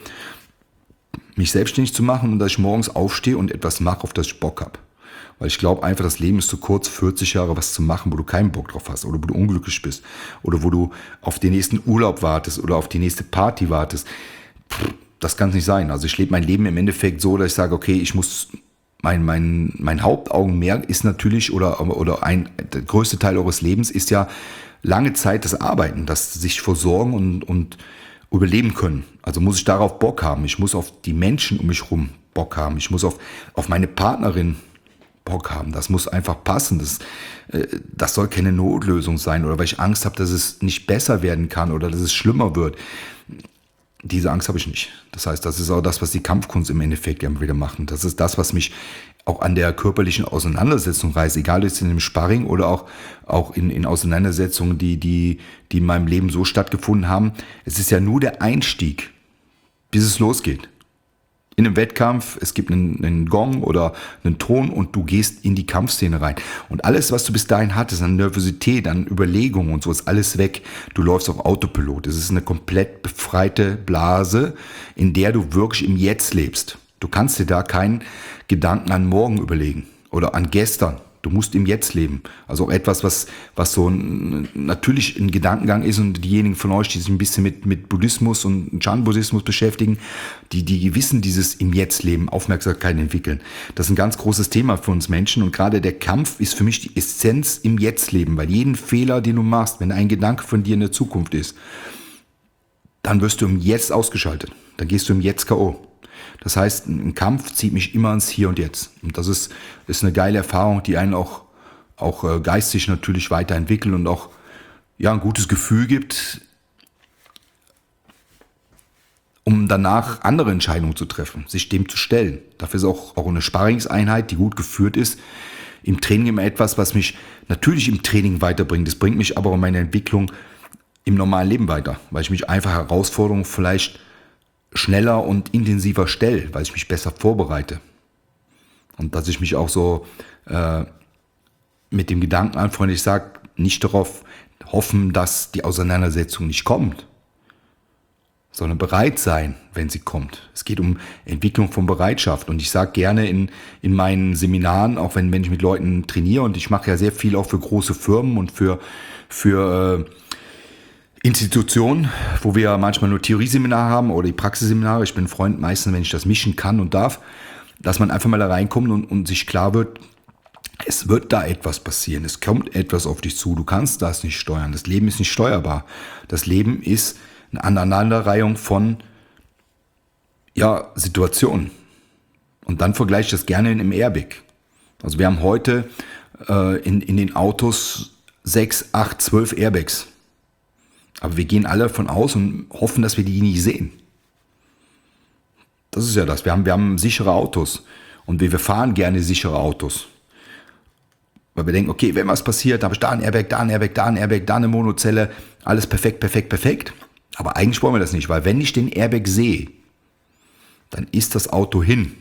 mich selbstständig zu machen und dass ich morgens aufstehe und etwas mache, auf das ich Bock habe. Weil ich glaube einfach, das Leben ist zu kurz, vierzig Jahre was zu machen, wo du keinen Bock drauf hast oder wo du unglücklich bist oder wo du auf den nächsten Urlaub wartest oder auf die nächste Party wartest. Pff, das kann es nicht sein. Also ich lebe mein Leben im Endeffekt so, dass ich sage, okay, ich muss, mein, mein, mein Hauptaugenmerk ist natürlich oder, oder ein, der größte Teil eures Lebens ist ja lange Zeit das Arbeiten, das sich versorgen und, und überleben können. Also muss ich darauf Bock haben. Ich muss auf die Menschen um mich herum Bock haben. Ich muss auf, auf meine Partnerin Bock haben. Das muss einfach passen. Das, äh, das soll keine Notlösung sein oder weil ich Angst habe, dass es nicht besser werden kann oder dass es schlimmer wird. Diese Angst habe ich nicht. Das heißt, das ist auch das, was die Kampfkunst im Endeffekt immer wieder machen. Das ist das, was mich auch an der körperlichen Auseinandersetzung reißt, egal ob es in dem Sparring oder auch, auch in, in Auseinandersetzungen, die, die, die in meinem Leben so stattgefunden haben. Es ist ja nur der Einstieg, bis es losgeht. In einem Wettkampf, es gibt einen, einen Gong oder einen Ton und du gehst in die Kampfszene rein. Und alles, was du bis dahin hattest, an Nervosität, an Überlegungen und so, ist alles weg. Du läufst auf Autopilot. Es ist eine komplett befreite Blase, in der du wirklich im Jetzt lebst. Du kannst dir da keinen Gedanken an morgen überlegen oder an gestern. Du musst im Jetzt leben. Also auch etwas, was, was so ein, natürlich ein Gedankengang ist und diejenigen von euch, die sich ein bisschen mit, mit Buddhismus und Chan-Buddhismus beschäftigen, die, die wissen dieses im Jetzt leben, Aufmerksamkeit entwickeln. Das ist ein ganz großes Thema für uns Menschen und gerade der Kampf ist für mich die Essenz im Jetzt leben, weil jeden Fehler, den du machst, wenn ein Gedanke von dir in der Zukunft ist, dann wirst du im Jetzt ausgeschaltet. Dann gehst du im Jetzt K O. Das heißt, ein Kampf zieht mich immer ins Hier und Jetzt. Und das ist, ist eine geile Erfahrung, die einen auch, auch geistig natürlich weiterentwickelt und auch ja, ein gutes Gefühl gibt. danach andere Entscheidungen zu treffen, sich dem zu stellen. Dafür ist auch, auch eine Sparringseinheit, die gut geführt ist, im Training immer etwas, was mich natürlich im Training weiterbringt. Das bringt mich aber in meiner Entwicklung im normalen Leben weiter, weil ich mich einfach Herausforderungen vielleicht schneller und intensiver stelle, weil ich mich besser vorbereite. Und dass ich mich auch so äh, mit dem Gedanken anfreunde, ich sage, nicht darauf hoffen, dass die Auseinandersetzung nicht kommt, sondern bereit sein, wenn sie kommt. Es geht um Entwicklung von Bereitschaft. Und ich sage gerne in, in meinen Seminaren, auch wenn, wenn ich mit Leuten trainiere, und ich mache ja sehr viel auch für große Firmen und für, für äh, Institutionen, wo wir manchmal nur Theorieseminare haben oder die Praxisseminare. Ich bin ein Freund meistens, wenn ich das mischen kann und darf, dass man einfach mal da reinkommt und, und sich klar wird, es wird da etwas passieren, es kommt etwas auf dich zu, du kannst das nicht steuern, das Leben ist nicht steuerbar. Das Leben ist eine Aneinanderreihung von ja, Situationen. Und dann vergleiche ich das gerne im Airbag. Also wir haben heute äh, in, in den Autos sechs, acht, zwölf Airbags. Aber wir gehen alle davon aus und hoffen, dass wir die nie sehen. Das ist ja das. Wir haben, wir haben sichere Autos. Und wir, wir fahren gerne sichere Autos. Weil wir denken, okay, wenn was passiert, habe ich da ein Airbag, da ein Airbag, da ein Airbag, da eine Monozelle. Alles perfekt, perfekt, perfekt. Aber eigentlich wollen wir das nicht. Weil wenn ich den Airbag sehe, dann ist das Auto hin.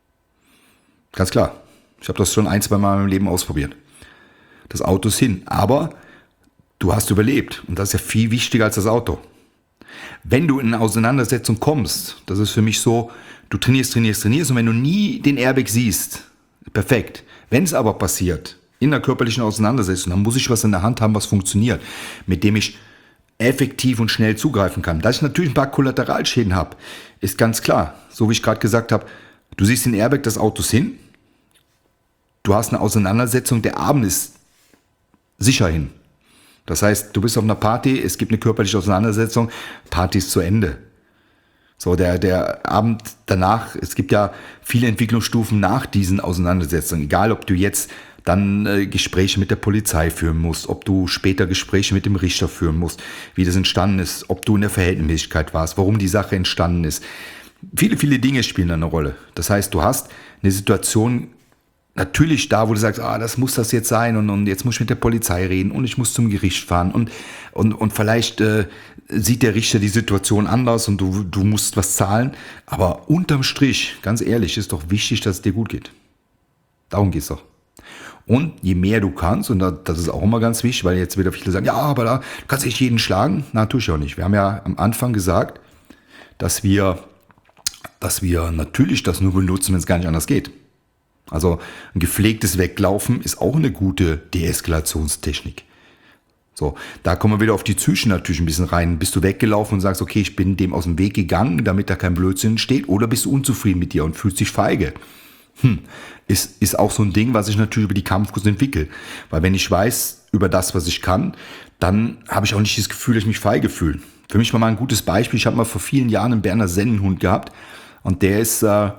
Ganz klar. Ich habe das schon ein, zwei Mal in meinem Leben ausprobiert. Das Auto ist hin. Aber du hast überlebt. Und das ist ja viel wichtiger als das Auto. Wenn du in eine Auseinandersetzung kommst, das ist für mich so, du trainierst, trainierst, trainierst und wenn du nie den Airbag siehst, perfekt. Wenn es aber passiert, in einer körperlichen Auseinandersetzung, dann muss ich was in der Hand haben, was funktioniert, mit dem ich effektiv und schnell zugreifen kann. Dass ich natürlich ein paar Kollateralschäden habe, ist ganz klar. So wie ich gerade gesagt habe, du siehst den Airbag des Autos hin, du hast eine Auseinandersetzung, der Abend ist sicher hin. Das heißt, du bist auf einer Party, es gibt eine körperliche Auseinandersetzung, Party ist zu Ende. So, der, der Abend danach, es gibt ja viele Entwicklungsstufen nach diesen Auseinandersetzungen. Egal, ob du jetzt dann äh, Gespräche mit der Polizei führen musst, ob du später Gespräche mit dem Richter führen musst, wie das entstanden ist, ob du in der Verhältnismäßigkeit warst, warum die Sache entstanden ist. Viele, viele Dinge spielen da eine Rolle. Das heißt, du hast eine Situation, natürlich da, wo du sagst, ah, das muss das jetzt sein und, und jetzt muss ich mit der Polizei reden und ich muss zum Gericht fahren und, und, und vielleicht äh, sieht der Richter die Situation anders und du, du musst was zahlen. Aber unterm Strich, ganz ehrlich, ist doch wichtig, dass es dir gut geht. Darum geht's doch. Und je mehr du kannst, und das ist auch immer ganz wichtig, weil jetzt wieder viele sagen, ja, aber da kannst du nicht jeden schlagen. Na, tue ich auch nicht. Wir haben ja am Anfang gesagt, dass wir, dass wir natürlich das nur benutzen, wenn es gar nicht anders geht. Also ein gepflegtes Weglaufen ist auch eine gute Deeskalationstechnik. So, da kommen wir wieder auf die Psyche natürlich ein bisschen rein. Bist du weggelaufen und sagst, okay, ich bin dem aus dem Weg gegangen, damit da kein Blödsinn entsteht, oder bist du unzufrieden mit dir und fühlst dich feige? Hm, ist, ist auch so ein Ding, was ich natürlich über die Kampfkunst entwickle. Weil wenn ich weiß über das, was ich kann, dann habe ich auch nicht das Gefühl, dass ich mich feige fühle. Für mich war mal ein gutes Beispiel, ich habe mal vor vielen Jahren einen Berner Sennenhund gehabt und der ist... Äh,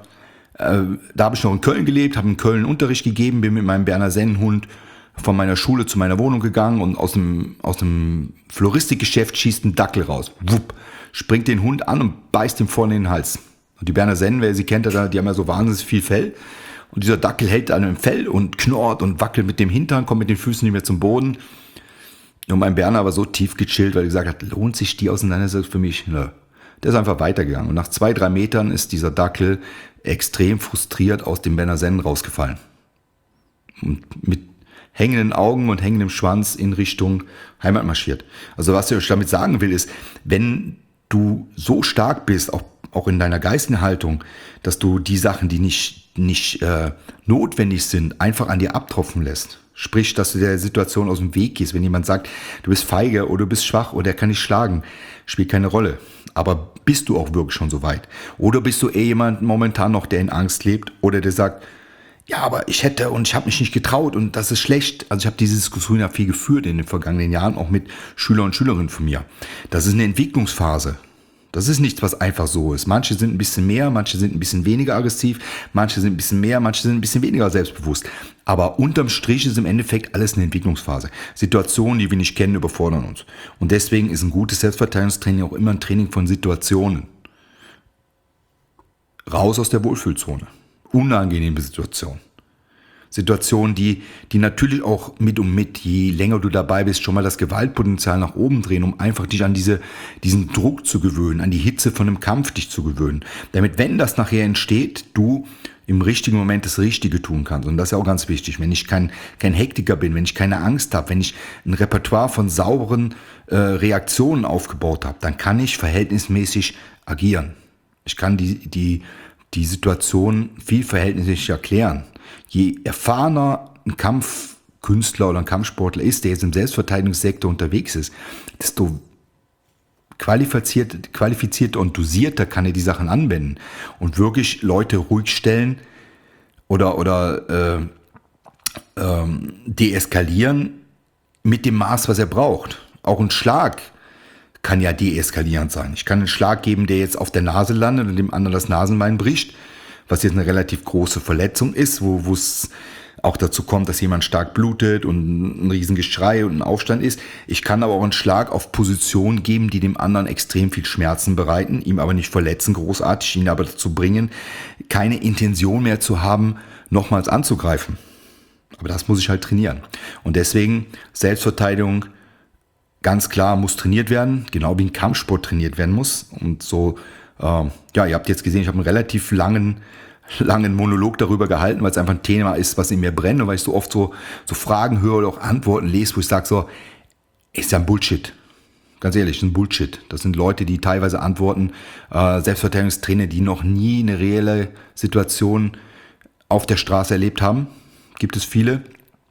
Da habe ich noch in Köln gelebt, habe in Köln Unterricht gegeben, bin mit meinem Berner Sennenhund von meiner Schule zu meiner Wohnung gegangen und aus dem, aus dem Floristikgeschäft schießt ein Dackel raus. Wupp, springt den Hund an und beißt ihm vorne in den Hals. Und die Berner Sennen, wer sie kennt, die haben ja so wahnsinnig viel Fell. Und dieser Dackel hält an dem Fell und knurrt und wackelt mit dem Hintern, kommt mit den Füßen nicht mehr zum Boden. Und mein Berner war so tief gechillt, weil er gesagt hat, lohnt sich die Auseinandersetzung für mich? Nö. Der ist einfach weitergegangen. Und nach zwei, drei Metern ist dieser Dackel extrem frustriert aus dem Berner Sennen rausgefallen. Und mit hängenden Augen und hängendem Schwanz in Richtung Heimat marschiert. Also was ich euch damit sagen will, ist, wenn du so stark bist, auch, auch in deiner geistigen Haltung, dass du die Sachen, die nicht, nicht äh, notwendig sind, einfach an dir abtropfen lässt. Sprich, dass du der Situation aus dem Weg gehst. Wenn jemand sagt, du bist feige oder du bist schwach oder er kann dich schlagen, spielt keine Rolle. Aber bist du auch wirklich schon so weit? Oder bist du eh jemand momentan noch, der in Angst lebt oder der sagt, ja, aber ich hätte und ich habe mich nicht getraut und das ist schlecht. Also ich habe diese Diskussion ja viel geführt in den vergangenen Jahren, auch mit Schüler und Schülerinnen von mir. Das ist eine Entwicklungsphase. Das ist nichts, was einfach so ist. Manche sind ein bisschen mehr, manche sind ein bisschen weniger aggressiv, manche sind ein bisschen mehr, manche sind ein bisschen weniger selbstbewusst. Aber unterm Strich ist im Endeffekt alles eine Entwicklungsphase. Situationen, die wir nicht kennen, überfordern uns. Und deswegen ist ein gutes Selbstverteidigungstraining auch immer ein Training von Situationen. raus aus der Wohlfühlzone. Unangenehme Situation. Situationen, die, die natürlich auch mit und mit, je länger du dabei bist, schon mal das Gewaltpotenzial nach oben drehen, um einfach dich an diese, diesen Druck zu gewöhnen, an die Hitze von einem Kampf dich zu gewöhnen. Damit, wenn das nachher entsteht, du im richtigen Moment das Richtige tun kannst. Und das ist ja auch ganz wichtig. Wenn ich kein, kein Hektiker bin, wenn ich keine Angst habe, wenn ich ein Repertoire von sauberen äh, Reaktionen aufgebaut habe, dann kann ich verhältnismäßig agieren. Ich kann die, die, die Situation viel verhältnismäßig erklären. Je erfahrener ein Kampfkünstler oder ein Kampfsportler ist, der jetzt im Selbstverteidigungssektor unterwegs ist, desto qualifiziert, qualifizierter und dosierter kann er die Sachen anwenden und wirklich Leute ruhig stellen oder, oder äh, äh, deeskalieren mit dem Maß, was er braucht. Auch ein Schlag kann ja deeskalierend sein. Ich kann einen Schlag geben, der jetzt auf der Nase landet und dem anderen das Nasenbein bricht, was jetzt eine relativ große Verletzung ist, wo wo es auch dazu kommt, dass jemand stark blutet und ein Riesengeschrei und ein Aufstand ist. Ich kann aber auch einen Schlag auf Position geben, die dem anderen extrem viel Schmerzen bereiten, ihm aber nicht verletzen großartig, ihn aber dazu bringen, keine Intention mehr zu haben, nochmals anzugreifen. Aber das muss ich halt trainieren. Und deswegen Selbstverteidigung ganz klar muss trainiert werden, genau wie ein Kampfsport trainiert werden muss. Und so, äh, ja, ihr habt jetzt gesehen, ich habe einen relativ langen langen Monolog darüber gehalten, weil es einfach ein Thema ist, was in mir brennt und weil ich so oft so, so Fragen höre oder auch Antworten lese, wo ich sage so, ist ja ein Bullshit. Ganz ehrlich, ein Bullshit. Das sind Leute, die teilweise antworten, äh, Selbstverteidigungstrainer, die noch nie eine reelle Situation auf der Straße erlebt haben. Gibt es viele.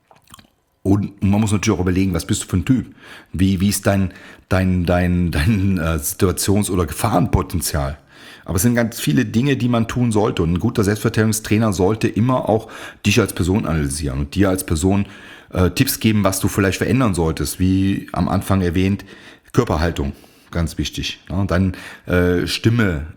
Und man muss natürlich auch überlegen, was bist du für ein Typ? Wie, wie ist dein, dein, dein, dein äh, Situations- oder Gefahrenpotenzial? Aber es sind ganz viele Dinge, die man tun sollte. Und ein guter Selbstverteidigungstrainer sollte immer auch dich als Person analysieren und dir als Person äh, Tipps geben, was du vielleicht verändern solltest. Wie am Anfang erwähnt, Körperhaltung, ganz wichtig. Ja, und dann äh, Stimme,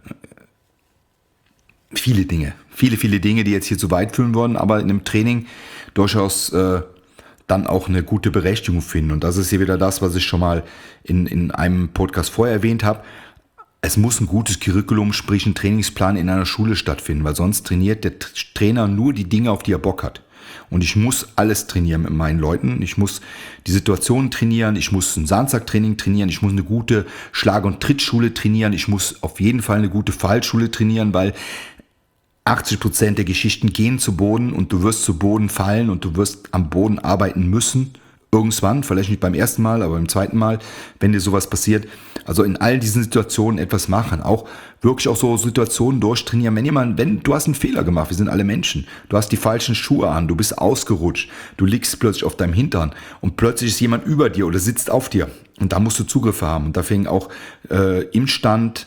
viele Dinge, viele, viele Dinge, die jetzt hier zu weit führen wollen, aber in einem Training durchaus äh, dann auch eine gute Berechtigung finden. Und das ist hier wieder das, was ich schon mal in, in einem Podcast vorher erwähnt habe. Es muss ein gutes Curriculum, sprich ein Trainingsplan in einer Schule stattfinden, weil sonst trainiert der Trainer nur die Dinge, auf die er Bock hat. Und ich muss alles trainieren mit meinen Leuten. Ich muss die Situation trainieren, ich muss ein Sandsacktraining trainieren, ich muss eine gute Schlag- und Trittschule trainieren, ich muss auf jeden Fall eine gute Fallschule trainieren, weil achtzig Prozent der Geschichten gehen zu Boden und du wirst zu Boden fallen und du wirst am Boden arbeiten müssen. Irgendwann, vielleicht nicht beim ersten Mal, aber beim zweiten Mal, wenn dir sowas passiert. Also in all diesen Situationen etwas machen. Auch wirklich auch so Situationen durchtrainieren. Wenn jemand, wenn du hast einen Fehler gemacht, wir sind alle Menschen. Du hast die falschen Schuhe an, du bist ausgerutscht, du liegst plötzlich auf deinem Hintern und plötzlich ist jemand über dir oder sitzt auf dir. Und da musst du Zugriffe haben. Und da fing auch äh, im Stand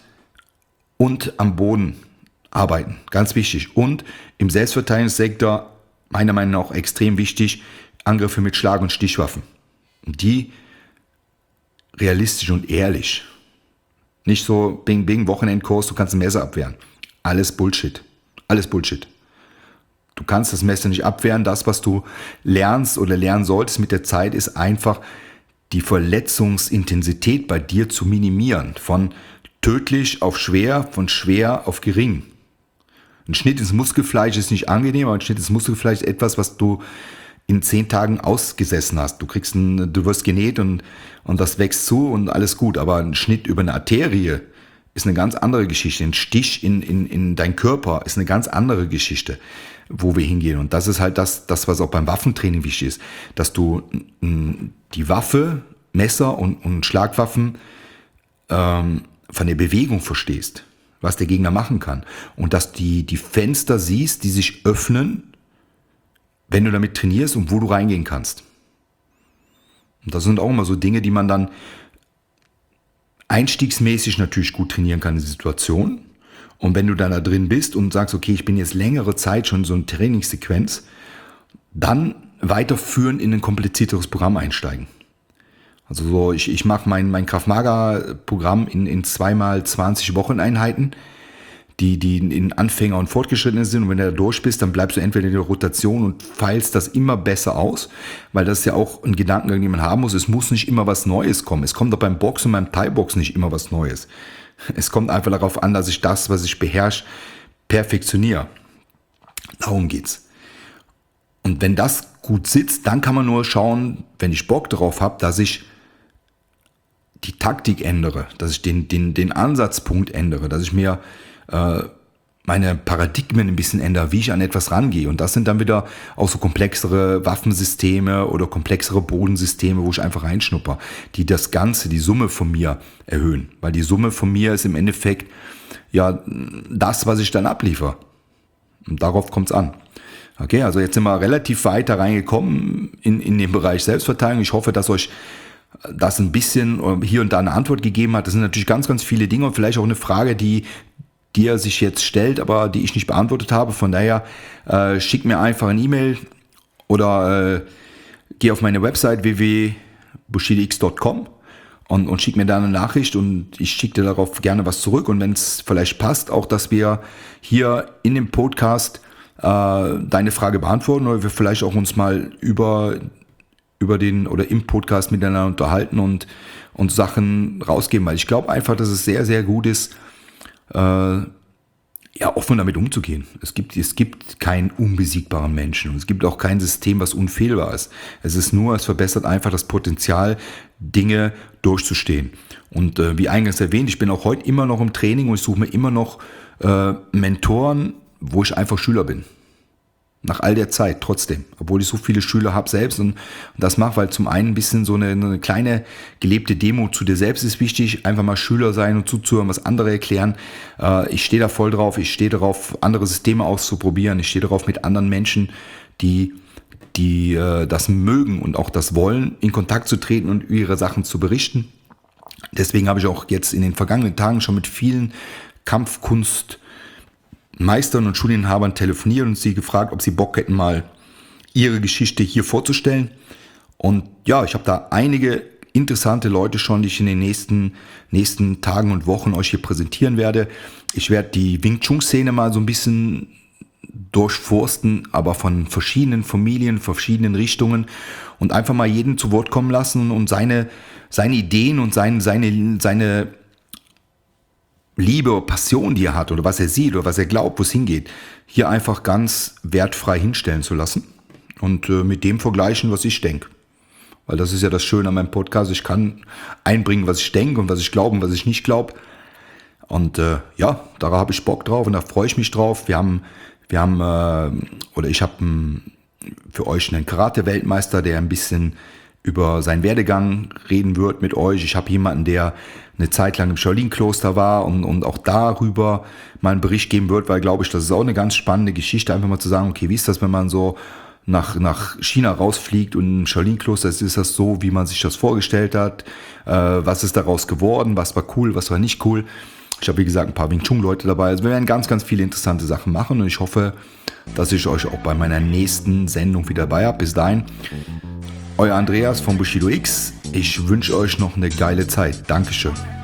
und am Boden arbeiten. Ganz wichtig. Und im Selbstverteidigungssektor, meiner Meinung nach auch extrem wichtig, Angriffe mit Schlag- und Stichwaffen. Und die realistisch und ehrlich. Nicht so bing bing, Wochenendkurs, du kannst ein Messer abwehren. Alles Bullshit. Alles Bullshit. Du kannst das Messer nicht abwehren. Das, was du lernst oder lernen solltest mit der Zeit, ist einfach die Verletzungsintensität bei dir zu minimieren. Von tödlich auf schwer, von schwer auf gering. Ein Schnitt ins Muskelfleisch ist nicht angenehm, aber ein Schnitt ins Muskelfleisch ist etwas, was du in zehn Tagen ausgesessen hast. Du kriegst ein, du wirst genäht und, und das wächst zu und alles gut. Aber ein Schnitt über eine Arterie ist eine ganz andere Geschichte. Ein Stich in, in, in dein Körper ist eine ganz andere Geschichte, wo wir hingehen. Und das ist halt das, das, was auch beim Waffentraining wichtig ist, dass du die Waffe, Messer und, und Schlagwaffen ähm, von der Bewegung verstehst, was der Gegner machen kann. Und dass die, die Fenster siehst, die sich öffnen, wenn du damit trainierst und wo du reingehen kannst. Und das sind auch immer so Dinge, die man dann einstiegsmäßig natürlich gut trainieren kann in der Situation. Und wenn du dann da drin bist und sagst, okay, ich bin jetzt längere Zeit schon in so einer Trainingssequenz, dann weiterführen in ein komplizierteres Programm einsteigen. Also so, ich, ich mache mein, mein Krav-Maga-Programm in, in zweimal zwanzig Wocheneinheiten, die, die in Anfänger und Fortgeschrittene sind. Und wenn du da durch bist, dann bleibst du entweder in der Rotation und feilst das immer besser aus, weil das ist ja auch ein Gedankengang, den man haben muss. Es muss nicht immer was Neues kommen. Es kommt auch beim Boxen und beim Thai-Boxen nicht immer was Neues. Es kommt einfach darauf an, dass ich das, was ich beherrsche, perfektioniere. Darum geht's. Und wenn das gut sitzt, dann kann man nur schauen, wenn ich Bock darauf habe, dass ich die Taktik ändere, dass ich den, den, den Ansatzpunkt ändere, dass ich mir äh, meine Paradigmen ein bisschen ändere, wie ich an etwas rangehe. Und das sind dann wieder auch so komplexere Waffensysteme oder komplexere Bodensysteme, wo ich einfach reinschnupper, die das Ganze, die Summe von mir erhöhen. Weil die Summe von mir ist im Endeffekt ja das, was ich dann abliefere. Und darauf kommt es an. Okay, also jetzt sind wir relativ weit da reingekommen in, in den Bereich Selbstverteidigung. Ich hoffe, dass euch das ein bisschen hier und da eine Antwort gegeben hat. Das sind natürlich ganz, ganz viele Dinge und vielleicht auch eine Frage, die die er sich jetzt stellt, aber die ich nicht beantwortet habe. Von daher äh, schick mir einfach eine E-Mail oder äh, geh auf meine Website w w w punkt bushidix punkt com und, und schick mir da eine Nachricht und ich schicke dir darauf gerne was zurück. Und wenn es vielleicht passt, auch, dass wir hier in dem Podcast äh, deine Frage beantworten oder wir vielleicht auch uns mal über, über den oder im Podcast miteinander unterhalten und, und Sachen rausgeben. Weil ich glaube einfach, dass es sehr, sehr gut ist, Äh, ja, offen damit umzugehen. Es gibt, es gibt keinen unbesiegbaren Menschen und es gibt auch kein System, was unfehlbar ist. Es ist nur, es verbessert einfach das Potenzial, Dinge durchzustehen. Und äh, wie eingangs erwähnt, ich bin auch heute immer noch im Training und ich suche mir immer noch äh, Mentoren, wo ich einfach Schüler bin. Nach all der Zeit trotzdem, obwohl ich so viele Schüler habe selbst und, und das mache, weil zum einen ein bisschen so eine, eine kleine gelebte Demo zu dir selbst ist wichtig, einfach mal Schüler sein und zuzuhören, was andere erklären. Äh, ich stehe da voll drauf, ich stehe darauf, andere Systeme auszuprobieren, ich stehe darauf, mit anderen Menschen, die, die äh, das mögen und auch das wollen, in Kontakt zu treten und über ihre Sachen zu berichten. Deswegen habe ich auch jetzt in den vergangenen Tagen schon mit vielen Kampfkunst Meistern und Schulinhabern telefoniert und sie gefragt, ob sie Bock hätten, mal ihre Geschichte hier vorzustellen. Und ja, ich habe da einige interessante Leute schon, die ich in den nächsten, nächsten Tagen und Wochen euch hier präsentieren werde. Ich werde die Wing Chun Szene mal so ein bisschen durchforsten, aber von verschiedenen Familien, verschiedenen Richtungen und einfach mal jeden zu Wort kommen lassen und seine, seine Ideen und seine, seine, seine Liebe, Passion, die er hat oder was er sieht oder was er glaubt, wo es hingeht, hier einfach ganz wertfrei hinstellen zu lassen und äh, mit dem vergleichen, was ich denke. Weil das ist ja das Schöne an meinem Podcast, ich kann einbringen, was ich denke und was ich glaube und was ich nicht glaube. Und äh, ja, da habe ich Bock drauf und da freue ich mich drauf. Wir haben, wir haben äh, oder ich habe für euch einen Karate-Weltmeister, der ein bisschen über seinen Werdegang reden wird mit euch. Ich habe jemanden, der eine Zeit lang im Shaolin-Kloster war und, und auch darüber mal einen Bericht geben wird, weil, glaube ich, das ist auch eine ganz spannende Geschichte, einfach mal zu sagen, okay, wie ist das, wenn man so nach, nach China rausfliegt und im Shaolin-Kloster ist, ist das so, wie man sich das vorgestellt hat, äh, was ist daraus geworden, was war cool, was war nicht cool. Ich habe, wie gesagt, ein paar Wing Chun-Leute dabei. Also wir werden ganz, ganz viele interessante Sachen machen und ich hoffe, dass ich euch auch bei meiner nächsten Sendung wieder dabei habe. Bis dahin, euer Andreas von Bushido X. Ich wünsche euch noch eine geile Zeit. Dankeschön.